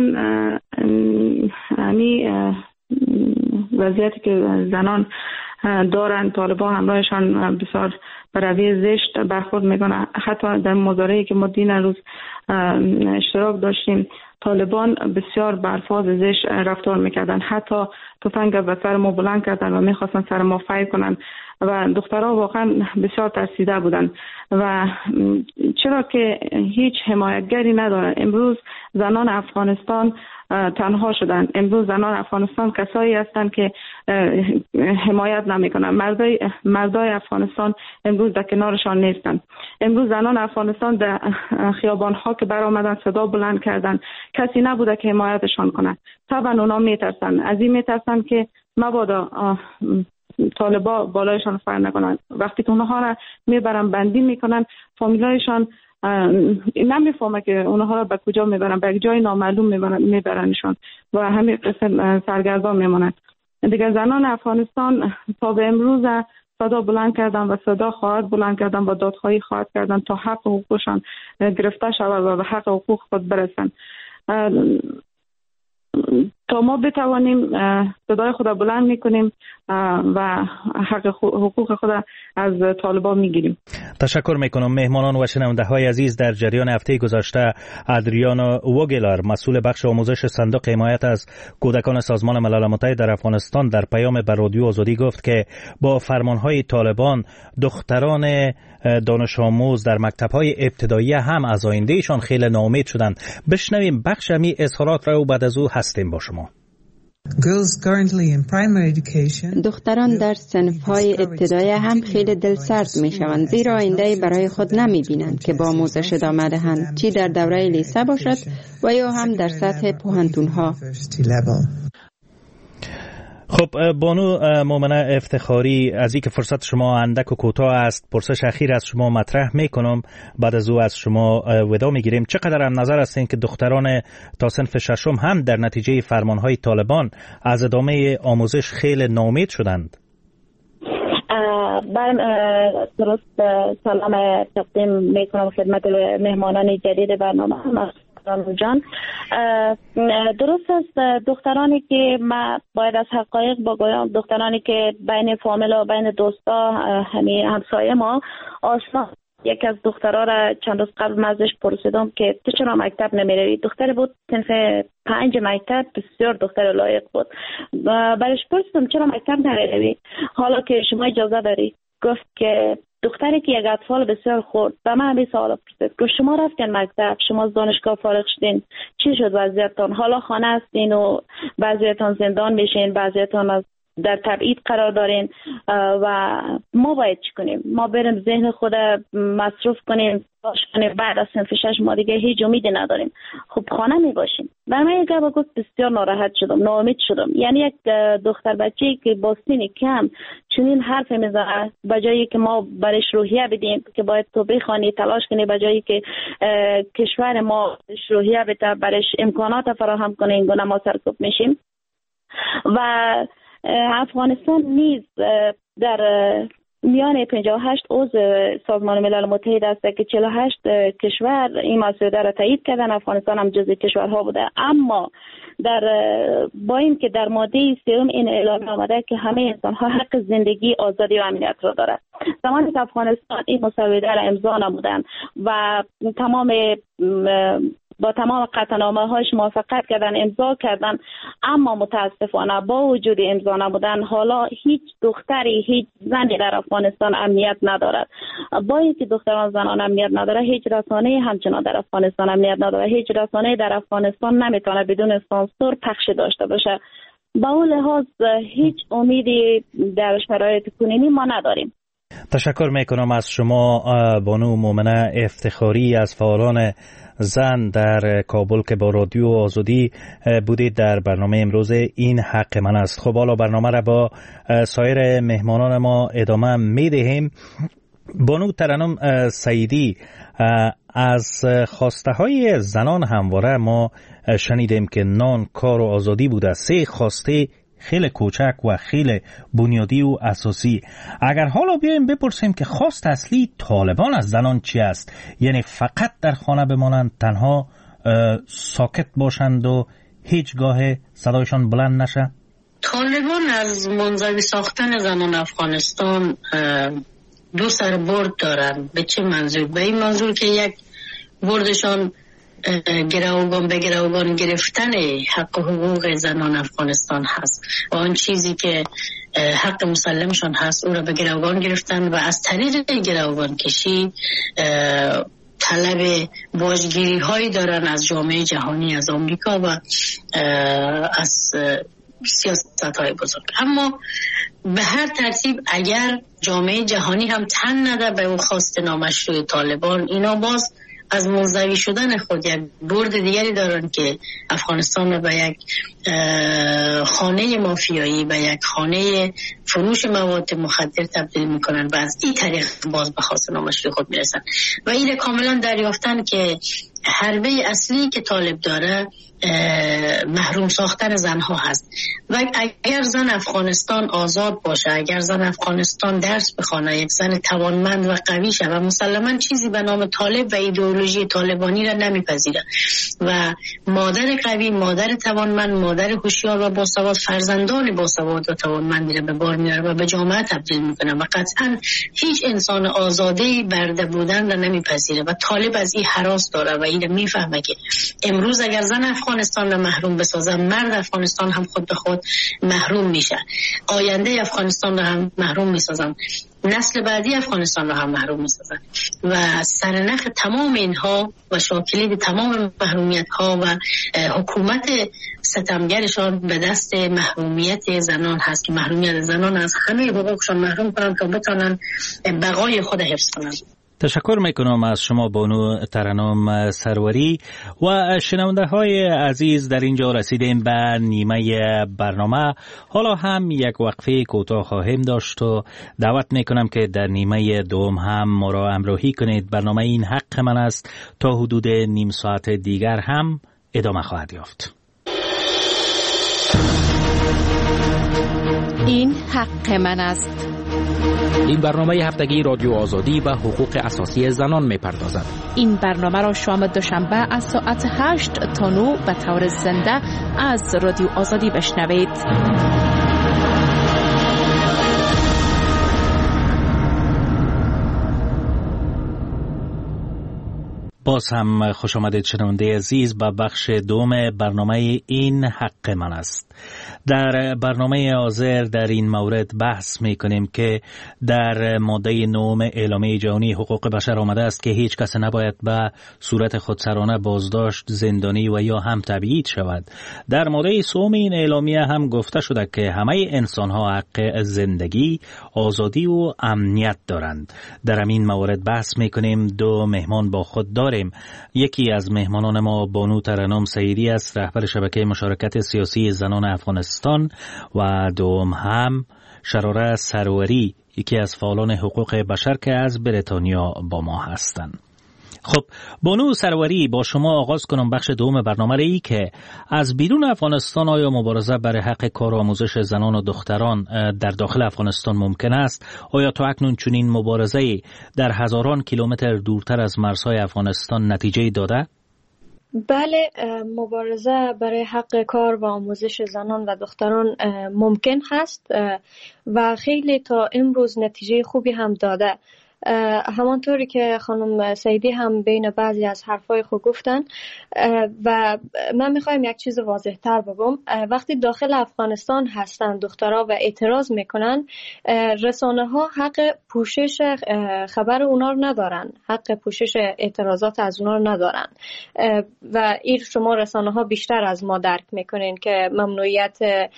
وضعیتی که زنان دارن، طالبان همراهشان بسیار به روی زشت برخورد میکنه. حتی در مظاهره‌ای که ما دین روز اشتراک داشتیم، طالبان بسیار بر الفاظ زشت رفتار میکردن، حتی تفنگ به سر ما بلند کردن و میخواستن سر ما فیر کنن و دخترها واقعا بسیار ترسیده بودن. و چرا که هیچ حمایتگری ندارن. امروز زنان افغانستان تنها شدن. امروز زنان افغانستان کسایی هستند که حمایت نمیکنن. مردای افغانستان امروز در کنارشان نیستن. امروز زنان افغانستان در خیابان‌ها که برآمدن صدا بلند کردن، کسی نبوده که حمایتشان کنه. طبعا اونا میترسن، از این میترسن که مبادا طالبا بالایشان فر نکنن. وقتی که اونها را میبرن بندی میکنن، فامیلایشان نمیفهمه که اونها را به کجا میبرن، به جای نامعلوم میبرنشان و همین قسم سرگردان میمونند. دیگه زنان افغانستان تا به امروز صدا بلند کردن و صدا خواهد بلند کردن و دادخواهی خواهد کردن تا حق حقوقشان گرفته شود و به حق حقوق خود برسن. تا ما بتوانیم صدای خود بلند میکنیم و حق حقوق خود از طالبان میگیریم. تشکر میکنم. مهمانان و شنونده های عزیز، در جریان هفته گذشته ادریانا ووگلر، مسئول بخش آموزش صندوق حمایت از کودکان سازمان ملل متحد در افغانستان، در پیام به رادیو آزادی گفت که با فرمانهای طالبان دختران دانش آموز در مکتب‌های ابتدایی هم از آیندهشان خیلی ناامید شدند. بشنویم بخش می اظهارات را و بعد از او هستیم با شما. دختران در صنف‌های ابتدایی هم خیلی دلسرد می‌شوند، زیرا آینده برای خود نمی‌بینند که با آموزش ادامه دهند، چی در دوره لیسه باشد و یا هم در سطح پوهنتون‌ها. خب بانو مومنه افتخاری، از این که فرصت شما اندک و کوتاه است، پرسش اخیر از شما مطرح میکنم، بعد از او از شما ودا میگیریم. چقدر هم نظر هستین که دختران تا صنف ششم هم در نتیجه فرمانهای طالبان از ادامه آموزش خیلی ناامید شدند؟ درست سلام تقدیم میکنم خدمت مهمانان جدید برنامه جان. درست است، دخترانی که ما باید از حقایق بگویم، دخترانی که بین فامیل و بین دوستا همین همسایه ما آشنا، یکی از دخترها را چند روز قبل من ازش پرسیدم که تو چرا مکتب نمیروی؟ دختری بود صنف 5 مکتب، بسیار دختر لایق بود. برایش پرسیدم چرا مکتب نمیروی حالا که شما اجازه داری؟ گفت که دختری که یک اطفال بسیار خورد به من همین سوال پرسید، گفت شما رفتین مکتب، شما از دانشگاه فارغ شدین، چی شد وضعیتتان؟ حالا خانه هستین و بعضیتان زندان میشین، بعضیتان در تبعید قرار دارین و ما باید چی کنیم؟ ما بریم ذهن خود مصروف کنیم بعد از صنف 6 ما دیگه هیچ امیدی نداریم، خب خانه می باشیم. برای من یک گفت بسیار ناراحت شدم، ناامید شدم. یعنی یک دختر بچه‌ای که با سن کم چنین حرف میزنه، بجایی که ما برش روحیه بدیم که باید تو بخوانی تلاش کنی، بجایی که کشور ما روحیه بده، برش امکانات فراهم کنه، این گونه ما سرکوب میشیم. و افغانستان نیز در میان 58 عضو سازمان ملل متحد است که 48 کشور این مسئله را تایید کردن. افغانستان هم جزو کشورها بوده، اما با این که در ماده 3 این اعلام آمده که همه انسان ها حق زندگی، آزادی و امنیت را دارد. زمانی که افغانستان این مسوده را امضا نمودند و با تمام قطعنامه هاش موافقت کردن، امضا کردن، اما متاسفانه با وجود امضا نمودن حالا هیچ دختری، هیچ زنی در افغانستان امنیت ندارد. با اینکه دختران زنان امنیت نداره، هیچ رسانه‌ای همچنان در افغانستان امنیت نداره. هیچ رسانه‌ای در افغانستان نمیتونه بدون سانسور پخش داشته باشه. با اون لحاظ هیچ امیدی در شرایط کنونی ما نداریم. تشکر میکنم از شما بانو مومنه افتخاری از فعالان زن در کابل که با رادیو آزادی بودید در برنامه امروز این حق من است. خب حالا برنامه را با سایر مهمانان ما ادامه میدهیم. بانو ترنم سعیدی، از خواسته های زنان همواره ما شنیدیم که نان، کار و آزادی بوده. 3 خواسته خیلی کوچک و خیلی بنیادی و اساسی. اگر حالا بیایم بپرسیم که خواست اصلی طالبان از زنان چی است، یعنی فقط در خانه بمانند، تنها ساکت باشند و هیچگاه صدایشان بلند نشه؟ طالبان از منزوی ساختن زنان افغانستان 2 سربرد دارن. به چه منظور؟ به این منظور که یک بردشان گروگان به گروگان گرفتن حق و حقوق زنان افغانستان هست و آن چیزی که حق مسلمشان هست او را به گروگان گرفتن و از طریق گروگان کشی طلب باجگیری هایی دارن از جامعه جهانی، از آمریکا و از سیاست های بزرگ. اما به هر ترتیب اگر جامعه جهانی هم تن نده به اون خواست نامشروع طالبان، اینا باز از منزوی شدن خود یک برد دیگری دارن که افغانستان رو به یک خانه مافیایی، به یک خانه فروش مواد مخدر تبدیل میکنن و از این طریق باز به خواست نامشروع خود میرسن و این کاملا دریافتن که حربه اصلی که طالب داره محروم ساختن زنها هست و اگر زن افغانستان آزاد باشه، اگر زن افغانستان درس بخونه، یک زن توانمند و قوی شه و مسلما چیزی به نام طالب و ایدئولوژی طالبانی را نمیپذیره و مادر قوی، مادر توانمند، مادر هوشیار و باسواد فرزندان باسواد و توانمندی را به بار میاره و به جامعه تبدیل میکنه و قطعا هیچ انسان آزاده‌ای برده بودن را نمیپذیره و طالب از این هراس داره و این میفهمه که امروز اگر زن افغانستان را محروم بسازن، مرد افغانستان هم خود به خود محروم میشه، آینده افغانستان را هم محروم میسازن، نسل بعدی افغانستان را هم محروم میسازن و سرنخ تمام اینها و شاکلید تمام محرومیت ها و حکومت ستمگرشان به دست محرومیت زنان هست که محرومیت زنان از همه حقوقشان محروم کنند تا بتانن بقای خود حفظ کنند. تشکر میکنم از شما بانو ترنم سروری و شنونده های عزیز. در اینجا رسیدیم به نیمه برنامه. حالا هم یک وقفه کوتاه خواهیم داشت و دعوت میکنم که در نیمه دوم هم ما را همراهی کنید. برنامه این حق من است تا حدود نیم ساعت دیگر هم ادامه خواهد یافت. این حق من است. این برنامه هفتگی رادیو آزادی و حقوق اساسی زنان می‌پردازد. این برنامه را شام دوشنبه از ساعت 8 تا 9 به طور زنده از رادیو آزادی بشنوید. باز هم خوش آمدید شنونده عزیز به بخش دوم برنامه این حق من است. در برنامه حاضر در این مورد بحث می کنیم که در ماده 9 اعلامیه جهانی حقوق بشر آمده است که هیچ کس نباید به صورت خودسرانه بازداشت، زندانی و یا هم تبعید شود. در ماده 3 این اعلامیه هم گفته شده که همه انسان ها حق زندگی، آزادی و امنیت دارند. در این مورد بحث می کنیم. 2 مهمان با خود داریم. یکی از مهمانان ما بانو ترنم سعیدی است، رهبر شبکه مشارکت سیاسی زنان افغانستان و دوم هم شراره سروری، یکی از فعالان حقوق بشر که از بریتانیا با ما هستند. خب بانو سروری، با شما آغاز کنم بخش دوم برنامه ای که از بیرون افغانستان آیا مبارزه برای حق کار و آموزش زنان و دختران در داخل افغانستان ممکن است؟ آیا تا اکنون چنین مبارزه در هزاران کیلومتر دورتر از مرزهای افغانستان نتیجه داده؟ بله، مبارزه برای حق کار و آموزش زنان و دختران ممکن هست و خیلی تا امروز نتیجه خوبی هم داده. همانطوری که خانم سیدی هم بین بعضی از حرفای خود گفتن و من میخوایم یک چیز واضح تر بگم. وقتی داخل افغانستان هستن دخترها و اعتراض میکنن، رسانه ها حق پوشش خبر اونا رو ندارن، حق پوشش اعتراضات از اونا رو ندارن و این شما رسانه ها بیشتر از ما درک میکنین که ممنوعیت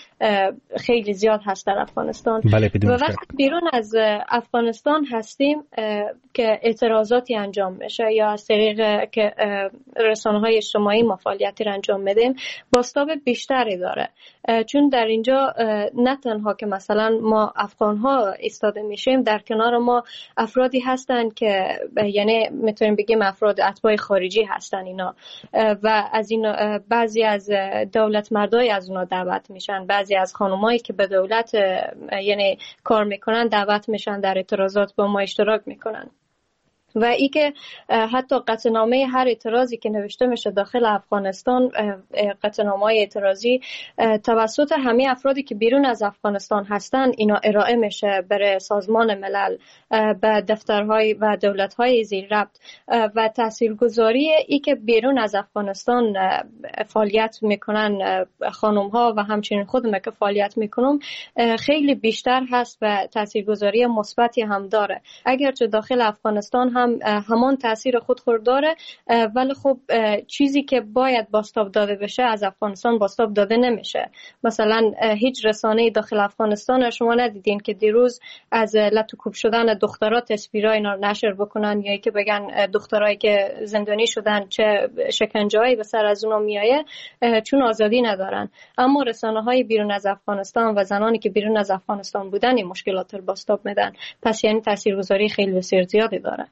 خیلی زیاد هست در افغانستان. بله، و وقتی بیرون از افغانستان هستیم که اعتراضاتی انجام میشه یا از طریق که رسانه‌های اجتماعی ما فعالیتی را انجام میدیم، بازتاب بیشتری داره، چون در اینجا نه تنها که مثلا ما افغان‌ها ایستاده میشیم، در کنار ما افرادی هستن که یعنی میتونیم بگیم افراد اتباع خارجی هستن اینا و از این بعضی از دولت مردای از اونا دعوت میشن، بعضی از خانمایی که به دولت یعنی کار میکنن دعوت میشن در اعتراضات با ما اشتراک میکنن. و ای که حتی قطعنامه هر اعتراضی که نوشته میشه داخل افغانستان، قطعنامه اعتراضی توسط همه افرادی که بیرون از افغانستان هستن اینا ارائه میشه برای سازمان ملل، به دفترهای و دولت‌های زیر ربط و تاثیرگذاری ای که بیرون از افغانستان فعالیت میکنن خانم‌ها و همچنین خودم که فعالیت میکنم خیلی بیشتر هست و تاثیرگذاری مثبتی هم داره. اگرچه داخل افغانستان هم همان تاثیر خود داره، ولی خب چیزی که باید بازتاب داده بشه از افغانستان بازتاب داده نمیشه. مثلا هیچ رسانه‌ای داخل افغانستان شما ندیدین که دیروز از لطوکوب شدن دخترها تصویرای اینا نشر بکنن یا که بگن دخترایی که زندانی شدن چه شکنجه‌ای به سر از اونها میایه، چون آزادی ندارن. اما رسانه‌های بیرون از افغانستان و زنانی که بیرون از افغانستان بودن این مشکلات رو بازتاب میدن، پس یعنی تاثیرگذاری خیلی بسیار زیادی داره.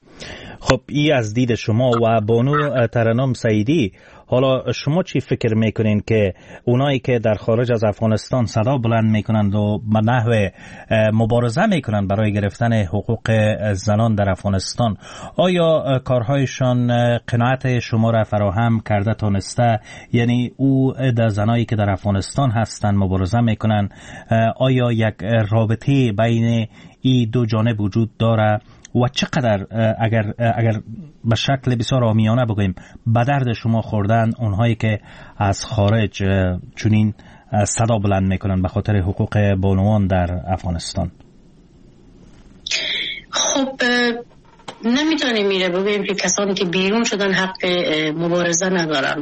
خب این از دید شما. و بانو ترنم سیدی، حالا شما چی فکر میکنین که اونایی که در خارج از افغانستان صدا بلند میکنند و به نحو مبارزه میکنند برای گرفتن حقوق زنان در افغانستان، آیا کارهایشان قناعت شما را فراهم کرده تانسته؟ یعنی او در زنایی که در افغانستان هستند مبارزه میکنند، آیا یک رابطه بین این دو جانب وجود داره و چقدر اگر به شکل بسیار عامیانه بگویم به درد شما خوردن اونهایی که از خارج چنین صدا بلند میکنن به خاطر حقوق بانوان در افغانستان؟ خب نمیتونیم میره بگویم که کسانی که بیرون شدن حق مبارزه ندارن.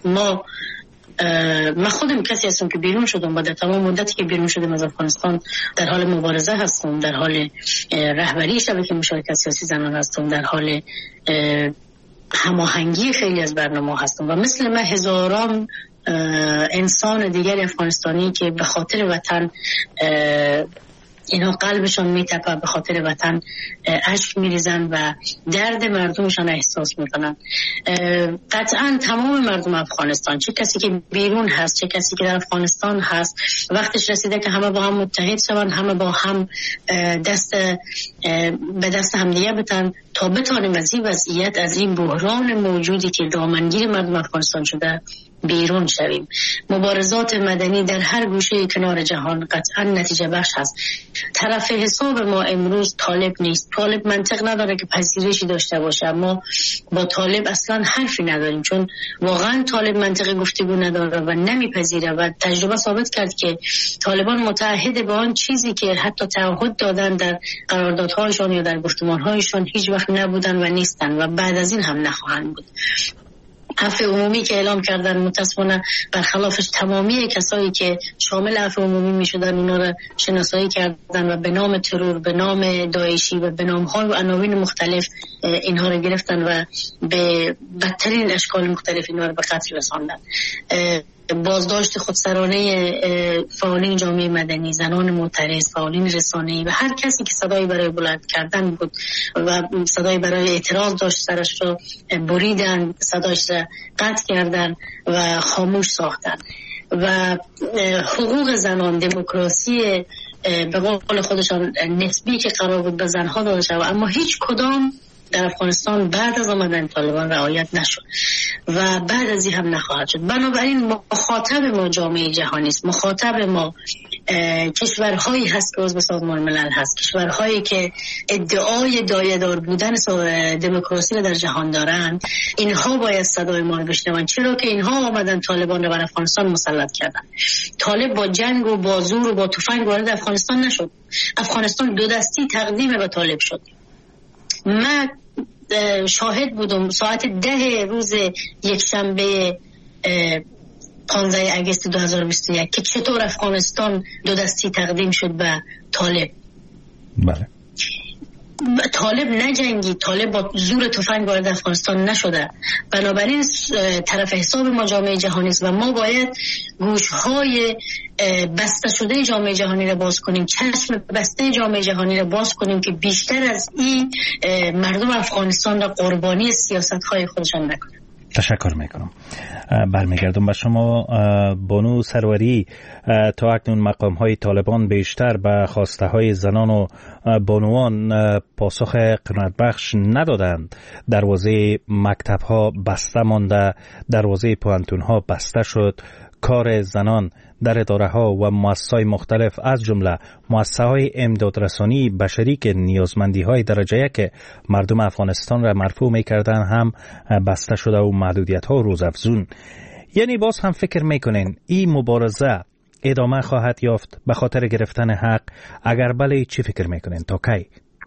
من خودم کسی هستم که بیرون شدم و در تمام مدتی که بیرون شدم از افغانستان در حال مبارزه هستم، در حال رهبری شبکه مشارکت سیاسی زنان هستم، در حال هماهنگی خیلی از برنامه هستم و مثل من هزاران انسان دیگر افغانستانی که به خاطر وطن اینا قلبشان میتپه، به خاطر وطن اشک میریزن و درد مردمشان احساس میکنن. قطعا تمام مردم افغانستان، چه کسی که بیرون هست چه کسی که در افغانستان هست، وقتش رسیده که همه با هم متحد شوند، همه با هم به دست همدیگه بتن تا بتانیم از این وضعیت، از این بحران موجودی که دامنگیر مردم افغانستان شده بیرون شویم. مبارزات مدنی در هر گوشه کنار جهان قطعا نتیجه بخش هست. طرف حساب ما امروز طالب نیست. طالب منطق نداره که پذیرشی داشته باشه، ما با طالب اصلا حرفی نداریم، چون واقعا طالب منطق گفتگو نداره و نمیپذیره و تجربه ثابت کرد که طالبان متعهد به آن چیزی که حتی تعهد دادن در قراردادهایشان یا در گفتمانهایشان هیچ وقت نبودن و نیستن و بعد از این هم نخواهند بود. عفو عمومی که اعلام کردن متاسفانه برخلافش تمامی کسایی که شامل عفو عمومی می شدن اونا را شناسایی کردن و به نام ترور، به نام داعشی و به نام‌ها و عناوین مختلف اینها را گرفتن و به بدترین اشکال مختلف اینها را به قتل رساندن. بازداشت خودسرانه فعالین جامعه مدنی، زنان معترض، فعالین رسانه‌ای و هر کسی که صدایی برای بلند کردن بود و صدایی برای اعتراض داشت سرش رو بریدن، صداش رو قطع کردن و خاموش ساختن. و حقوق زنان، دموکراسی به قول خودشان نسبی که قرار بود به زنها داده شود، اما هیچ کدام در افغانستان بعد از آمدن طالبان رعایت نشد و بعد از این هم نخواهد شد. بنابراین مخاطب ما جامعه جهانی است، مخاطب ما کشورهایی هست که عضو سازمان ملل هست، کشورهایی که ادعای دایه‌دار بودن دموکراسی رو در جهان دارند. اینها باید صدای ما رو بشنوند، چرا که اینها آمدن طالبان رو بر افغانستان مسلط کردن. طالب با جنگ و با زور و با تفنگ وارد افغانستان نشد. افغانستان دو دستی تقدیم به طالب شد. من شاهد بودم ساعت 10 روز یکشنبه 15 اگست 2021 که چطور افغانستان دو دستی تقدیم شد به طالب. بله. طالب نجنگی، طالب با زور تفنگ وارد افغانستان نشده. بنابراین طرف حساب ما جامعه جهانی است و ما باید گوشهای بسته شده جامعه جهانی را باز کنیم، چشم بسته جامعه جهانی را باز کنیم که بیشتر از این مردم افغانستان را قربانی سیاست‌های خودشان نکنند. تشکر میکنم. برمیگردم به شما بانو سروری. تا اکنون مقام های طالبان بیشتر به خواسته های زنان و بانوان پاسخ قناعت بخش ندادند. دروازه مکتب ها بسته مانده، دروازه پوهنتون ها بسته شد. کار زنان در اداره ها و مؤسسات مختلف از جمله مؤسسه های امدادرسانی بشری که نیازمندی های درجه یک مردم افغانستان را مرفوع می‌کردند هم بسته شده و محدودیت ها روزافزون. یعنی باز هم فکر میکنین این مبارزه ادامه خواهد یافت به خاطر گرفتن حق؟ اگر بله چی فکر میکنین تا کی؟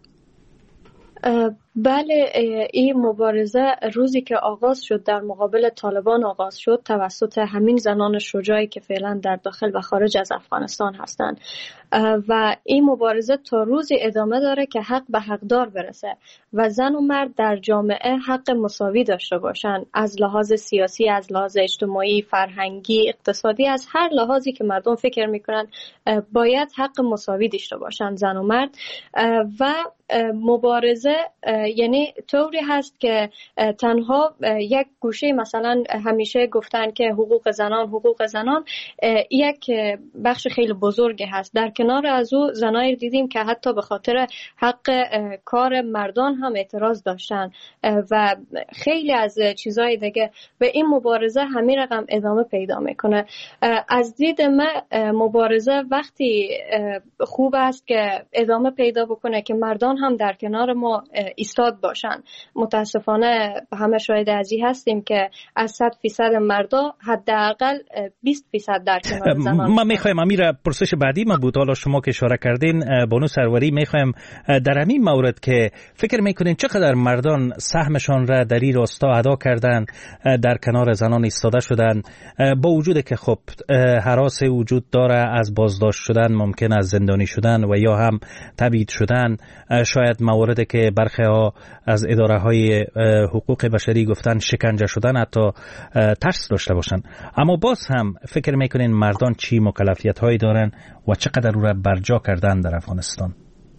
بله، این مبارزه روزی که آغاز شد در مقابل طالبان آغاز شد توسط همین زنان شجاعی که فعلا در داخل و خارج از افغانستان هستند و این مبارزه تا روزی ادامه داره که حق به حقدار برسه و زن و مرد در جامعه حق مساوی داشته باشن، از لحاظ سیاسی، از لحاظ اجتماعی، فرهنگی، اقتصادی، از هر لحاظی که مردم فکر میکنن باید حق مساوی داشته باشن زن و مرد. و مبارزه یعنی طوری هست که تنها یک گوشه، مثلا همیشه گفتن که حقوق زنان یک بخش خیلی بزرگی هست. در کنار از او زنایی دیدیم که حتی به خاطر حق کار مردان هم اعتراض داشتن و خیلی از چیزهای دیگه. به این مبارزه همین رقم ادامه پیدا میکنه. از دید من مبارزه وقتی خوب است که ادامه پیدا بکنه که مردان هم در کنار ما ایستاد باشن. متاسفانه همه شاهد ازی هستیم که از 100% مردا حداقل 20% در کنار زنان. ما میخوایم امیر پرسش بعدی ما بود، حالا شما که اشاره کردین بانو سروری، میخوایم در همین مورد که فکر میکنین چقدر مردان سهمشان را در این راستا ادا کردن، در کنار زنان ایستاده شدن، با وجود که خب هراس وجود داره از بازداشت شدن، ممکن از زندانی شدن و یا هم تبعید شدن، شاید مواردی که برخی ها از اداره های حقوق بشری گفتن شکنجه شدن، حتی ترس داشته باشن، اما باز هم فکر میکنین مردان چی مکلفیت هایی دارن و چقدر او را برجا کردن در افغانستان؟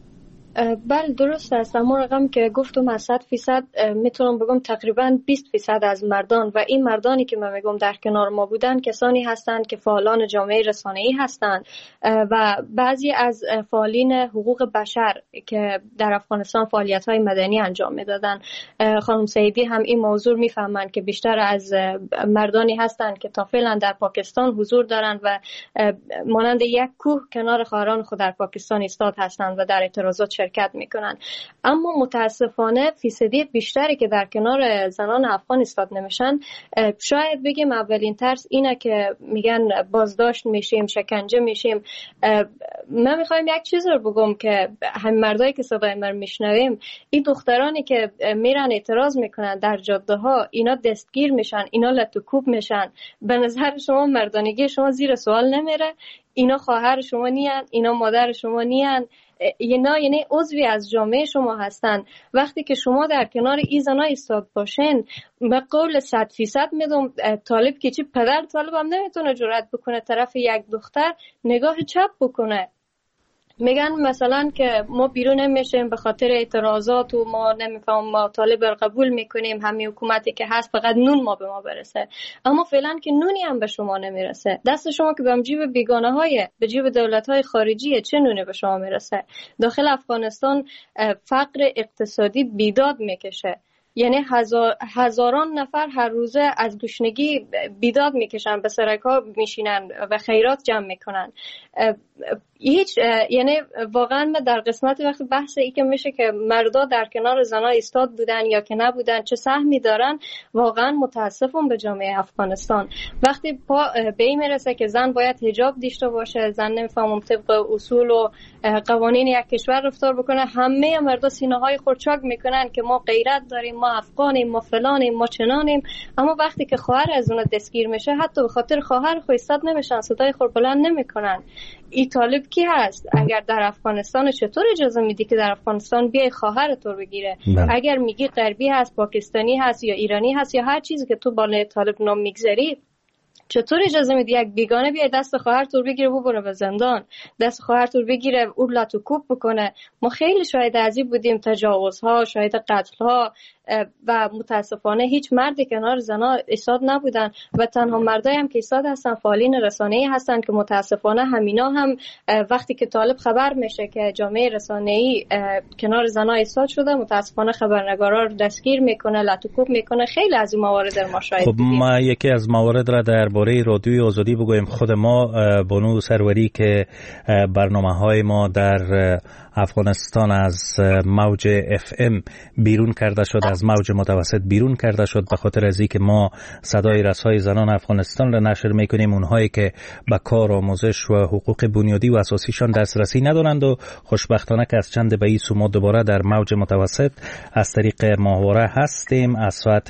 بله درست است. اما رقم که گفتم از 100% میتونم بگم تقریبا 20% از مردان، و این مردانی که من میگم در کنار ما بودن کسانی هستند که فعالان جامعه رسانه‌ای هستند و بعضی از فعالین حقوق بشر که در افغانستان فعالیت‌های مدنی انجام میدادن. خانم سعیدی هم این موضوع میفهمند که بیشتر از مردانی هستند که تا فعلا در پاکستان حضور دارند و مانند یک کوه کنار خواهران خود در پاکستان ایستاد هستند و در اعتراضات شرکت میکنن. اما متاسفانه فیصدی بیشتری که در کنار زنان افغان ایستاد نمیشن، شاید بگیم اولین ترس اینه که میگن بازداشت میشیم، شکنجه میشیم. من میخوایم یک چیز رو بگم که همین مردایی که صدای من میشنویم، این دخترانی که میرن اعتراض میکنن در جاده ها، اینا دستگیر میشن، اینا لطوکوب میشن. به نظر شما مردانگی شما زیر سوال نمیره؟ اینا خواهر شما نیان، اینا مادر شما نیان، اینا یعنی عضوی از جامعه شما هستن. وقتی که شما در کنار این زنا ایستاد باشین، به قول 100% میدونم طالب که چی پدر طالب هم نمیتونه جرأت بکنه طرف یک دختر نگاه چپ بکنه. میگن مثلا که ما بیرون نمیشیم به خاطر اعتراضات و ما نمیفهم، ما طالب قبول میکنیم، همین حکومتی که هست فقط نون ما به ما برسه. اما فعلا که نونی هم به شما نمیرسه. دست شما که به جیب بیگانه های، به جیب دولت های خارجی، چه نونی به شما میرسه؟ داخل افغانستان فقر اقتصادی بیداد میکشه. یعنی هزاران نفر هر روزه از گشنگی بیداد میکشن، به سرک‌ها میشینن و خیرات جمع میکنن. هیچ یعنی واقعا من در قسمت وقت بحث ای که میشه که مردا در کنار زنا ایستاد بودن یا که نبودن، چه سهمی دارن، واقعا متاسفم به جامعه افغانستان. وقتی به این میرسه که زن باید حجاب داشته باشه، زن نمیفهمم طبق اصول و قوانین یک کشور رفتار بکنه، همه مردا سینه های خورچاک میکنن که ما غیرت داریم، ما افغانیم، ما فلانیم، ما چنانیم. اما وقتی که خواهر از اون دستگیر میشه، حتی به خاطر خواهر خو ایستاد نمیشن، صدای خور بلند نمیکنن. این طالب کی هست؟ اگر در افغانستان چطور اجازه میدی که در افغانستان بیای خواهر تو بگیره؟ اگر میگی غربی هست، پاکستانی هست یا ایرانی هست یا هر چیزی که تو بالای طالب نام میگذاری، چطور اجازه میدی یک بیگانه بیای دست خواهر تو بگیره ببره به زندان، دست خواهر تو بگیره اورلاتو کوب بکنه؟ ما خیلی شاهد از این بودیم، تجاوزها، شاهد قتلها، و متاسفانه هیچ مردی کنار زنا ایستاد نبودن و تنها مردایی هم که ایستاد هستن فعالین رسانه‌ای هستن که متاسفانه همینا هم وقتی که طالب خبر میشه که جامعه رسانه‌ای کنار زنا ایستاد شده، متاسفانه خبرنگارا رو دستگیر میکنه، لطوکوب میکنه. خیلی از این موارد ما شاهد بودیم. خب ما یکی از موارد را درباره رادیوی آزادی بگویم. خود ما بانو سروری که برنامه‌های ما در افغانستان از موج FM بیرون کرده شد، از موج متوسط بیرون کرده شد، به خاطر از اینکه ما صدای رسای زنان افغانستان را نشر میکنیم، اونهایی که به کار، آموزش و حقوق بنیادی و اساسیشان دسترسی ندارند. و خوشبختانه که از چند به این سو ما دوباره در موج متوسط از طریق ماهواره هستیم از ساعت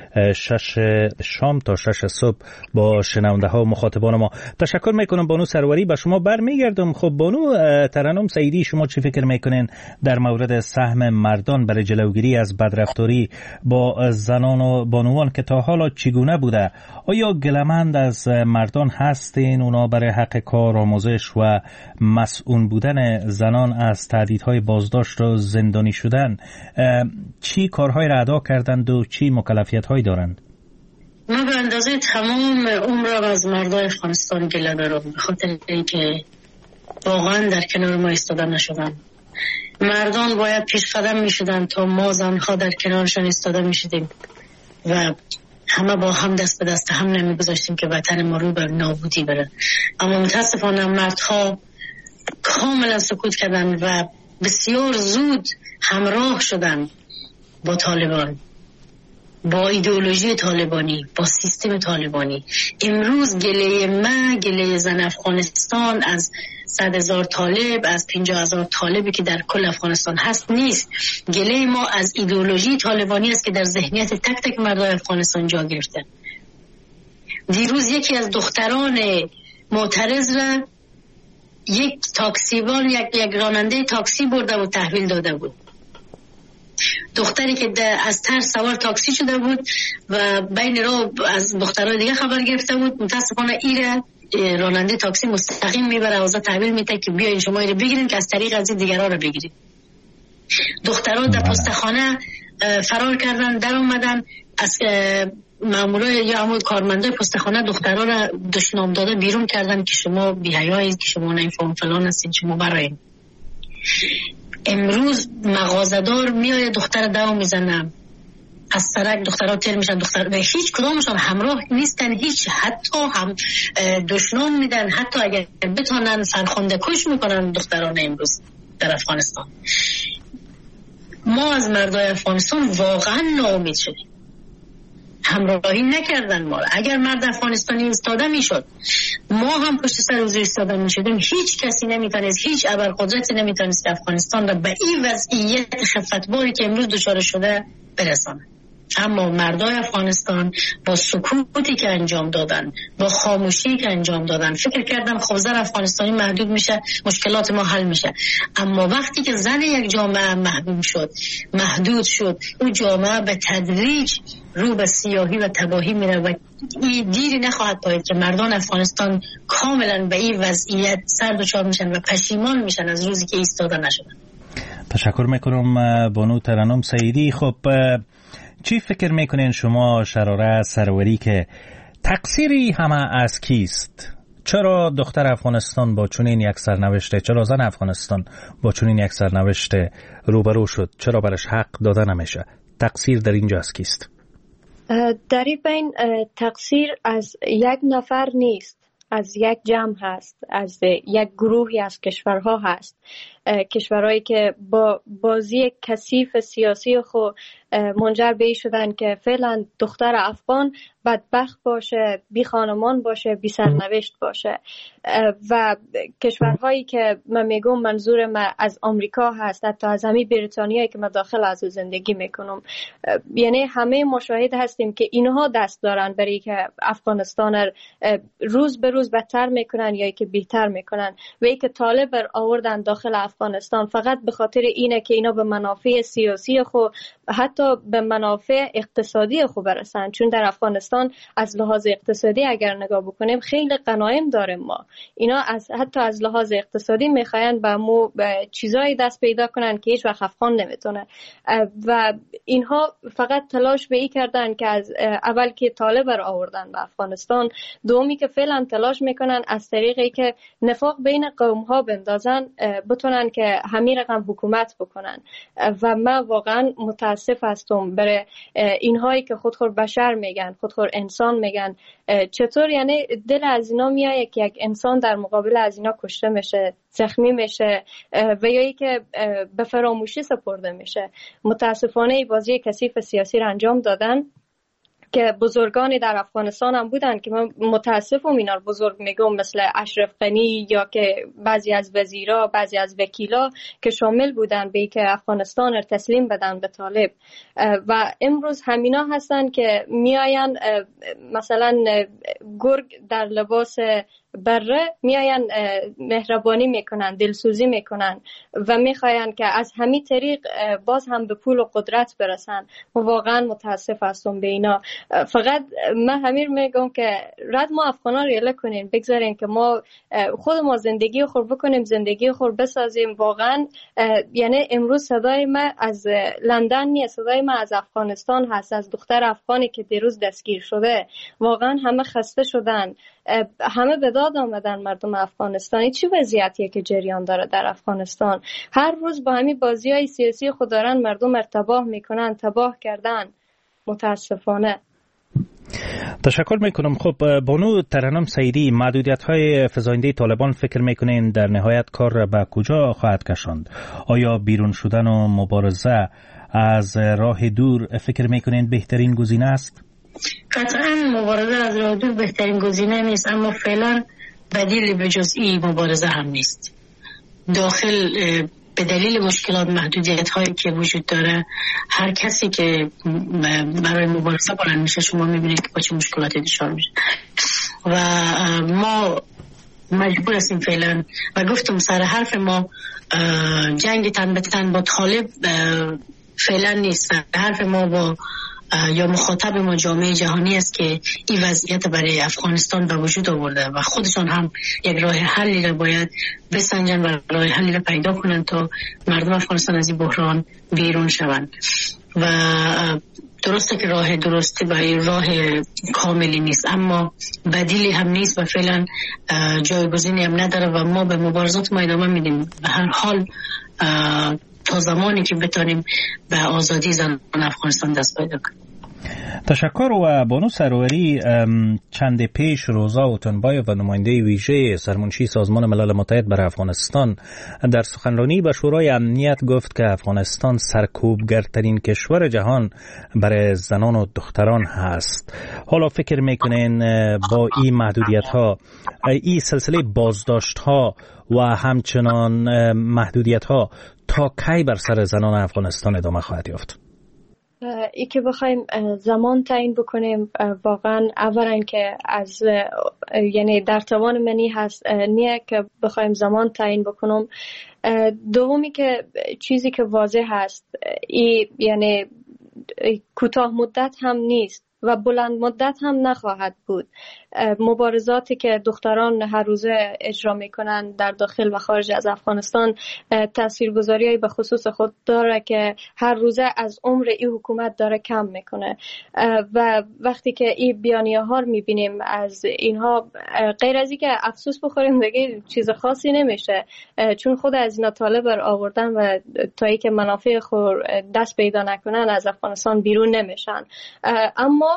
6 شام تا 6 صبح با شنونده ها و مخاطبان ما. تشکر میکنم بانو سروری. به شما برمیگردم. خب بانو ترنم سعیدی، شما چی فکر میکنین در مورد سهم مردان برای جلوگیری از بدرفتاری با زنان و بانوان که تا حالا چگونه بوده؟ آیا گلمند از مردان هستین اونا برای حق کار، آموزش و مسئول بودن زنان از تهدیدهای بازداشت و زندانی شدن چی کارهای را ادا کردند و چی مکلفیت‌هایی دارند؟ ما به اندازه تمام عمرم از مردای افغانستان گله دارم، به خاطر اینکه واقعا در کنار ما ایستاده نشدن. مردان باید پیش قدم می شدن تا ما زنها در کنارشان ایستاده می شدیم و همه با هم دست به دست هم نمی گذاشتیم که وطن ما رو بر نابودی بره. اما متاسفانه مردها کاملا سکوت کردن و بسیار زود همراه شدن با طالبان، با ایدئولوژی طالبانی، با سیستم طالبانی. امروز گله زن افغانستان از 100,000 طالب، از 50,000 طالبی که در کل افغانستان هست نیست. گله ما از ایدئولوژی طالبانی است که در ذهنیت تک تک مردای افغانستان جا گرفته. دیروز یکی از دختران معترض را یک تاکسیوان، یک راننده تاکسی برده و تحویل داده بود. دختری که از ترس سوار تاکسی شده بود و بین راه از دخترای دیگه خبر گرفته بود، متاسفانه ایره راننده تاکسی مستقیم میبره از تحویل میده که بیاین شما رو بگیرین که از طریق از دیگرها رو بگیرید. دخترها در پستخانه فرار کردن، در اومدن از مامورای یا همون کارمندای پستخانه دخترها رو دشنام داده بیرون کردن که شما بی‌حیایید، که شما نمیفهم فلان هستین، شما براین. امروز مغازه‌دار میاد دختر دو میزنه، از سرک دخترها تیر میشن، دختر و هیچ کدامشون همراه نیستن، هیچ، حتی هم دشنام میدن، حتی اگر بتونن سرخونده کش میکنن دختران امروز در افغانستان. ما از مردای افغانستان واقعا ناامید شدیم، همراهی نکردن ما. اگر مرد افغانستانی ایستاده میشد ما هم پشت سر او ایستاده میشدیم. هیچ کسی نمیتونست، هیچ ابرقدرتی نمیتونست افغانستان را به این وضعیت خفتباری که امروز دچار شده برسانه. اما مردای افغانستان با سکوتی که انجام دادن، با خاموشی که انجام دادن، فکر کردم خب زن افغانستانی محدود میشه، مشکلات ما حل میشه. اما وقتی که زن یک جامعه محدود شد، اون جامعه به تدریج رو به سیاهی و تباهی میره و دیری نخواهد پاید که مردان افغانستان کاملا به این وضعیت سر دچار میشن و پشیمان میشن از روزی که ایستاده نشدن. تشکر میکنم بانو ترنم سعیدی. خب چی فکر میکنین شما شراره سروری که تقصیری همه از کیست؟ چرا دختر افغانستان با چنین یک سرنوشته، چرا زن افغانستان با چنین یک سرنوشته روبرو شد؟ چرا برش حق داده نمیشه؟ تقصیر در اینجا از کیست؟ در این بین تقصیر از یک نفر نیست، از یک جمع هست، از یک گروهی از کشورها هست، کشورهایی که با بازی کثیف سیاسی خود منجر به این شدن که فعلا دختر افغان بدبخت باشه، بی خانمان باشه، بی سرنوشت باشه. و کشورهایی که من میگم منظور من از آمریکا هست، حتی از همین بریتانیایی که من داخل از زندگی میکنم، یعنی همه مشاهد هستیم که اینها دست دارن برای که افغانستان روز به روز بدتر میکنن یا که بهتر میکنن. و ای که طالب آوردن داخل افغانستان فقط به خاطر اینه که اینا به منافع سیاسی خود، حتی به منافع اقتصادی خود برسن. چون در افغانستان از لحاظ اقتصادی اگر نگاه بکنیم خیلی غنایم داریم ما. اینا حتی از لحاظ اقتصادی میخواین به مو چیزایی دست پیدا کنن که هیچ وقت افغان نمیتونه. و اینها فقط تلاش به این کردن که از اول که طالب را آوردن به افغانستان، دومی که فعلا تلاش میکنن از طریقی که نفاق بین قوم ها بندازن بتونن که همین رقم حکومت بکنن. و من واقعا متاسف هستم برای اینهایی که خودخور بشر میگن، خودخور انسان میگن. چطور یعنی دل از اینا میایه که یک انسان در مقابل از اینا کشته میشه، زخمی میشه و یا ای که به فراموشی سپرده میشه. متاسفانه بازی کثیف سیاسی را انجام دادن که بزرگانی در افغانستان هم بودن که من متاسفم اینا رو بزرگ میگم، مثل اشرف غنی یا که بعضی از وزیرا، بعضی از وکیلا که شامل بودن به که افغانستان رو تسلیم بدن به طالب. و امروز همینا هستن که میاین مثلا گرگ در لباس بره میاین مهربانی میکنن، دلسوزی میکنن و میخواین که از همین طریق باز هم به پول و قدرت برسن. و واقعا متاسف هستم به اینا. فقط من همین میگم که رد ما افغانا ریله کنین، بگذارین که ما خود ما زندگی خور بکنیم، زندگی خور بسازیم. واقعا یعنی امروز صدای ما از لندن نیست، صدای ما از افغانستان هست، از دختر افغانی که دیروز دستگیر شده. واقعا همه خسته شدن، همه به داد آمدن مردم افغانستانی. چی وضعیتیه که جریان داره در افغانستان؟ هر روز با همین بازی‌های سیاسی خود دارن مردم رو تباه میکنن، تباه کردن متاسفانه. تشکر میکنم. خب بانو ترنم سعیدی، محدودیت‌های فزاینده طالبان فکر میکنین در نهایت کار به کجا خواهد کشاند؟ آیا بیرون شدن و مبارزه از راه دور فکر میکنین بهترین گزینه است؟ قطعا مبارزه از راه دور بهترین گزینه نیست، اما فعلا بدیلی به جز این مبارزه هم نیست. داخل به دلیل مشکلات، محدودیت هایی که وجود داره، هر کسی که برای مبارزه بلند میشه شما میبینید که با چه مشکلاتی دچار میشه. و ما مجبور هستیم فعلا، و گفتم سر حرف ما جنگ تن به تن با طالب فعلا نیست. حرف ما با یا مخاطب ما جامعه جهانی است که این وضعیت برای افغانستان به وجود آورده و خودشان هم یک راه حلی را باید بسنجن و راه حلی را پیدا کنند تا مردم افغانستان از این بحران بیرون شوند. و درسته که راه درستی برای راه کاملی نیست، اما بدیلی هم نیست و فعلا جایگزینی هم نداره و ما به مبارزات ما ادامه میدیم به هر حال تا زمانی که بتانیم به آزادی زنان افغانستان دست پیدا کنیم. تشکر. و بانو سروری، چند پیش روزا اوتنبایف و نماینده ویژه سرمنشی سازمان ملل متحد برای افغانستان در سخنرانی به شورای امنیت گفت که افغانستان سرکوبگرترین کشور جهان برای زنان و دختران هست. حالا فکر میکنین با این محدودیت ها، این سلسله بازداشت ها و همچنان محدودیت ها تا کی بر سر زنان افغانستان ادامه خواهد یافت؟ ای که بخوایم زمان تعیین بکنیم، واقعا اولا که از یعنی در توان منی هست نیه که بخوایم زمان تعیین بکنم. دومی که چیزی که واضح هست یعنی کوتاه مدت هم نیست و بلند مدت هم نخواهد بود. مبارزاتی که دختران هر روزه اجرا میکنن در داخل و خارج از افغانستان تاثیرگذاری‌ای به خصوص خود داره که هر روزه از عمر این حکومت داره کم میکنه و وقتی که این بیانیه ها رو میبینیم از اینها، غیر از این که افسوس بخوریم دیگه چیز خاصی نمیشه، چون خود از اینا طالب آوردن و تا ای که منافع خود دست پیدا نکنن از افغانستان بیرون نمیشن. اما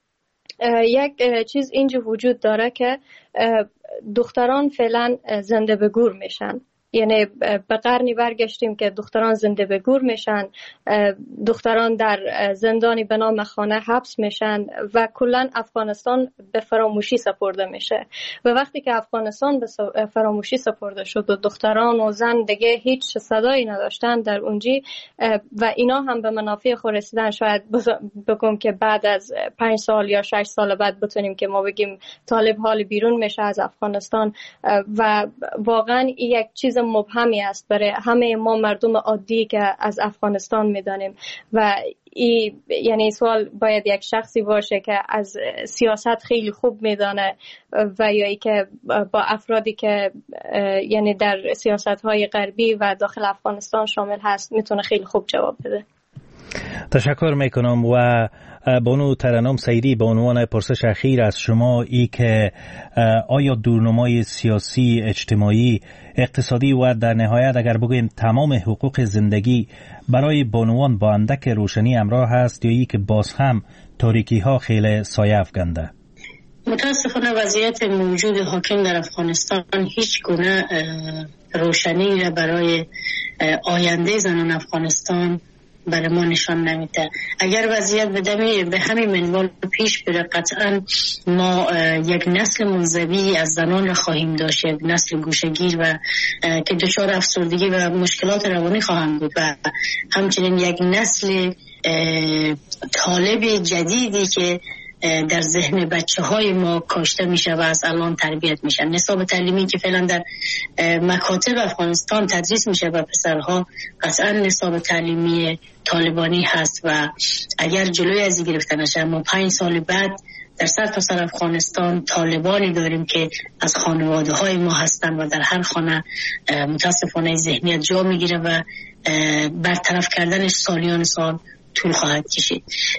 یک چیز اینجا وجود داره که دختران فعلا زنده به گور میشن. یعنی به قرنی برگشتیم که دختران زنده به گور میشن، دختران در زندانی به نام خانه حبس میشن و کلا افغانستان به فراموشی سپرده میشه. و وقتی که افغانستان به فراموشی سپرده شد و دختران و زن دیگه هیچ صدایی نداشتن در اونجی و اینا هم به منافع خود رسیدن، شاید بگم که بعد از 5 سال یا 6 سال بعد بتونیم که ما بگیم طالب حال بیرون میشه از افغانستان. و واقعا یک چیز مبهمی است برای همه ما مردم عادی که از افغانستان میدانیم و یعنی سوال باید یک شخصی باشه که از سیاست خیلی خوب میدانه و یا ای که با افرادی که یعنی در سیاست‌های غربی و داخل افغانستان شامل هست میتونه خیلی خوب جواب بده. تشکر میکنم. و بانو ترنم سیدی به عنوان پرسش اخیر از شما ای که آیا دورنمای سیاسی، اجتماعی، اقتصادی و در نهایت اگر بگویم تمام حقوق زندگی برای بانوان با اندک روشنی همراه هست یا ای که باز هم تاریکی ها خیلی سایه افکنده؟ متاسفانه وضعیت موجود حاکم در افغانستان هیچ گونه روشنی را برای آینده زنان افغانستان برای ما نشان نمیده. اگر وضعیت به همین منوال پیش بره قطعا ما یک نسل منزوی از زنان را خواهیم داشت، یک نسل گوشه‌گیر و که دچار افسردگی و مشکلات روانی خواهند بود و همچنین یک نسل طالب جدیدی که در ذهن بچه‌های ما کاشته میشه و از الان تربیت میشن. نصاب تعلیمی که فعلا در مکاتب افغانستان تدریس میشه و پسرها قطعا نصاب تعلیمی طالبانی هست و اگر جلوی از این گرفته نشه ما 5 سال بعد در سرتاسر افغانستان طالبانی داریم که از خانواده های ما هستن و در هر خانه متاسفانه ذهنیت جا میگیره و برطرف کردنش سالیان سال طول خواهد کشید.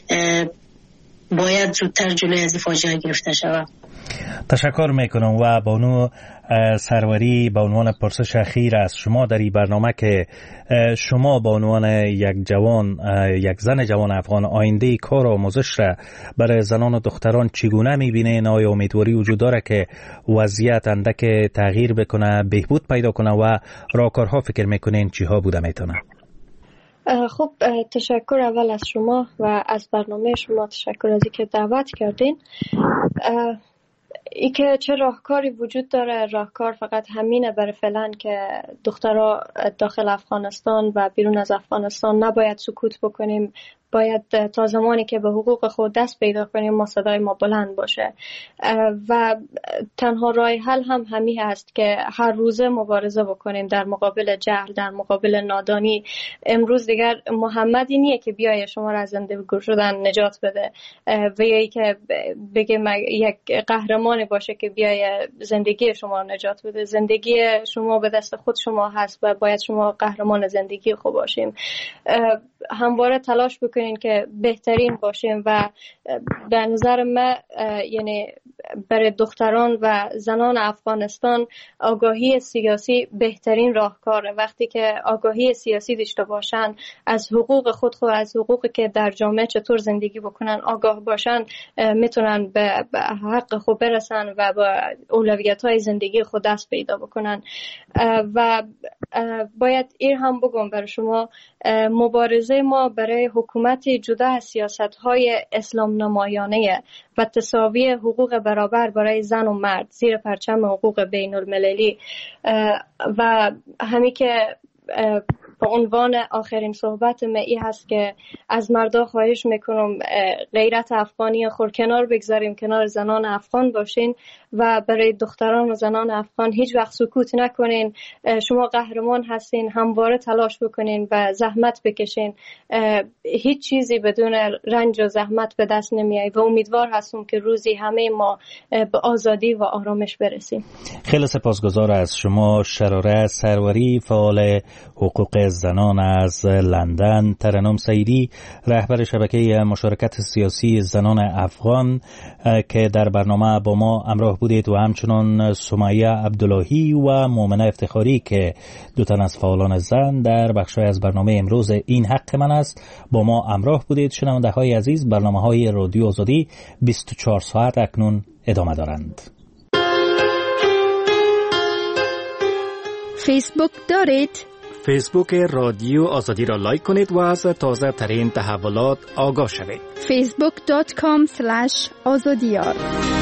باید زودتر جلوی از فاجعه گرفته شود. تشکر میکنم. و بانو سروری به عنوان پرسش اخیر از شما در این برنامه که شما به عنوان یک زن جوان افغان آینده کار و آموزش را برای زنان و دختران چگونه میبینین؟ آیا امیدواری وجود داره که وضعیت اندک تغییر بکنه، بهبود پیدا کنه و راهکارها فکر میکنین چی ها بوده میتونه؟ خب تشکر اول از شما و از برنامه شما، تشکر از اینکه دعوت کردین. ای که چه راهکاری وجود داره؟ راهکار فقط همینه برای فعلا که دخترها داخل افغانستان و بیرون از افغانستان نباید سکوت بکنیم، باید تا زمانی که به حقوق خود دست پیدا کنیم ما صدای ما بلند باشه و تنها راه حل هم همین هست که هر روزه مبارزه بکنیم در مقابل جهل، در مقابل نادانی. امروز دیگر محمدی نیه که بیای شما را از زنده به گور شدن نجات بده و یا که بگه یک قهرمان باشه که بیای زندگی شما را نجات بده. زندگی شما به دست خود شما هست و باید شما قهرمان زندگی خود باشیم. همواره تلاش بکنین که بهترین باشیم و به نظر من یعنی برای دختران و زنان افغانستان آگاهی سیاسی بهترین راهکاره. وقتی که آگاهی سیاسی داشته باشن، از حقوق خود از حقوقی که در جامعه چطور زندگی بکنن آگاه باشن، میتونن به حق خود برسن و با اولویت‌های زندگی خود دست پیدا بکنن. و باید این هم بگم برای شما، مبارزه ما برای حکومت جدا از سیاست‌های اسلام نمایانه و تساوی حقوق برابر برای زن و مرد زیر پرچم حقوق بین المللی و همین که به عنوان آخرین صحبت ای هست که از مردا خواهش میکنم غیرت افغانی خود کنار بگذاریم، کنار زنان افغان باشین و برای دختران و زنان افغان هیچ وقت سکوت نکنین. شما قهرمان هستین، همواره تلاش بکنین و زحمت بکشین. هیچ چیزی بدون رنج و زحمت به دست نمیاد و امیدوار هستم که روزی همه ما به آزادی و آرامش برسیم. خیلی سپاسگزار از شما شراره سروری، فعال حقوق زنان از لندن. ترنم سعیدی، رهبر شبکه مشارکت سیاسی زنان افغان که در برنامه با ما همراه بودید، و همچنان سمیه عبداللهی و مومنه افتخاری که دو تن از فعالان زن در بخشای از برنامه امروز این حق من است با ما همراه بودید. شنونده های عزیز، برنامه های رادیو آزادی 24 ساعت اکنون ادامه دارند. فیسبوک دارید؟ فیسبوک رادیو آزادی را لایک کنید و از تازه ترین تحولات آگاه شوید. facebook.com/azadiyar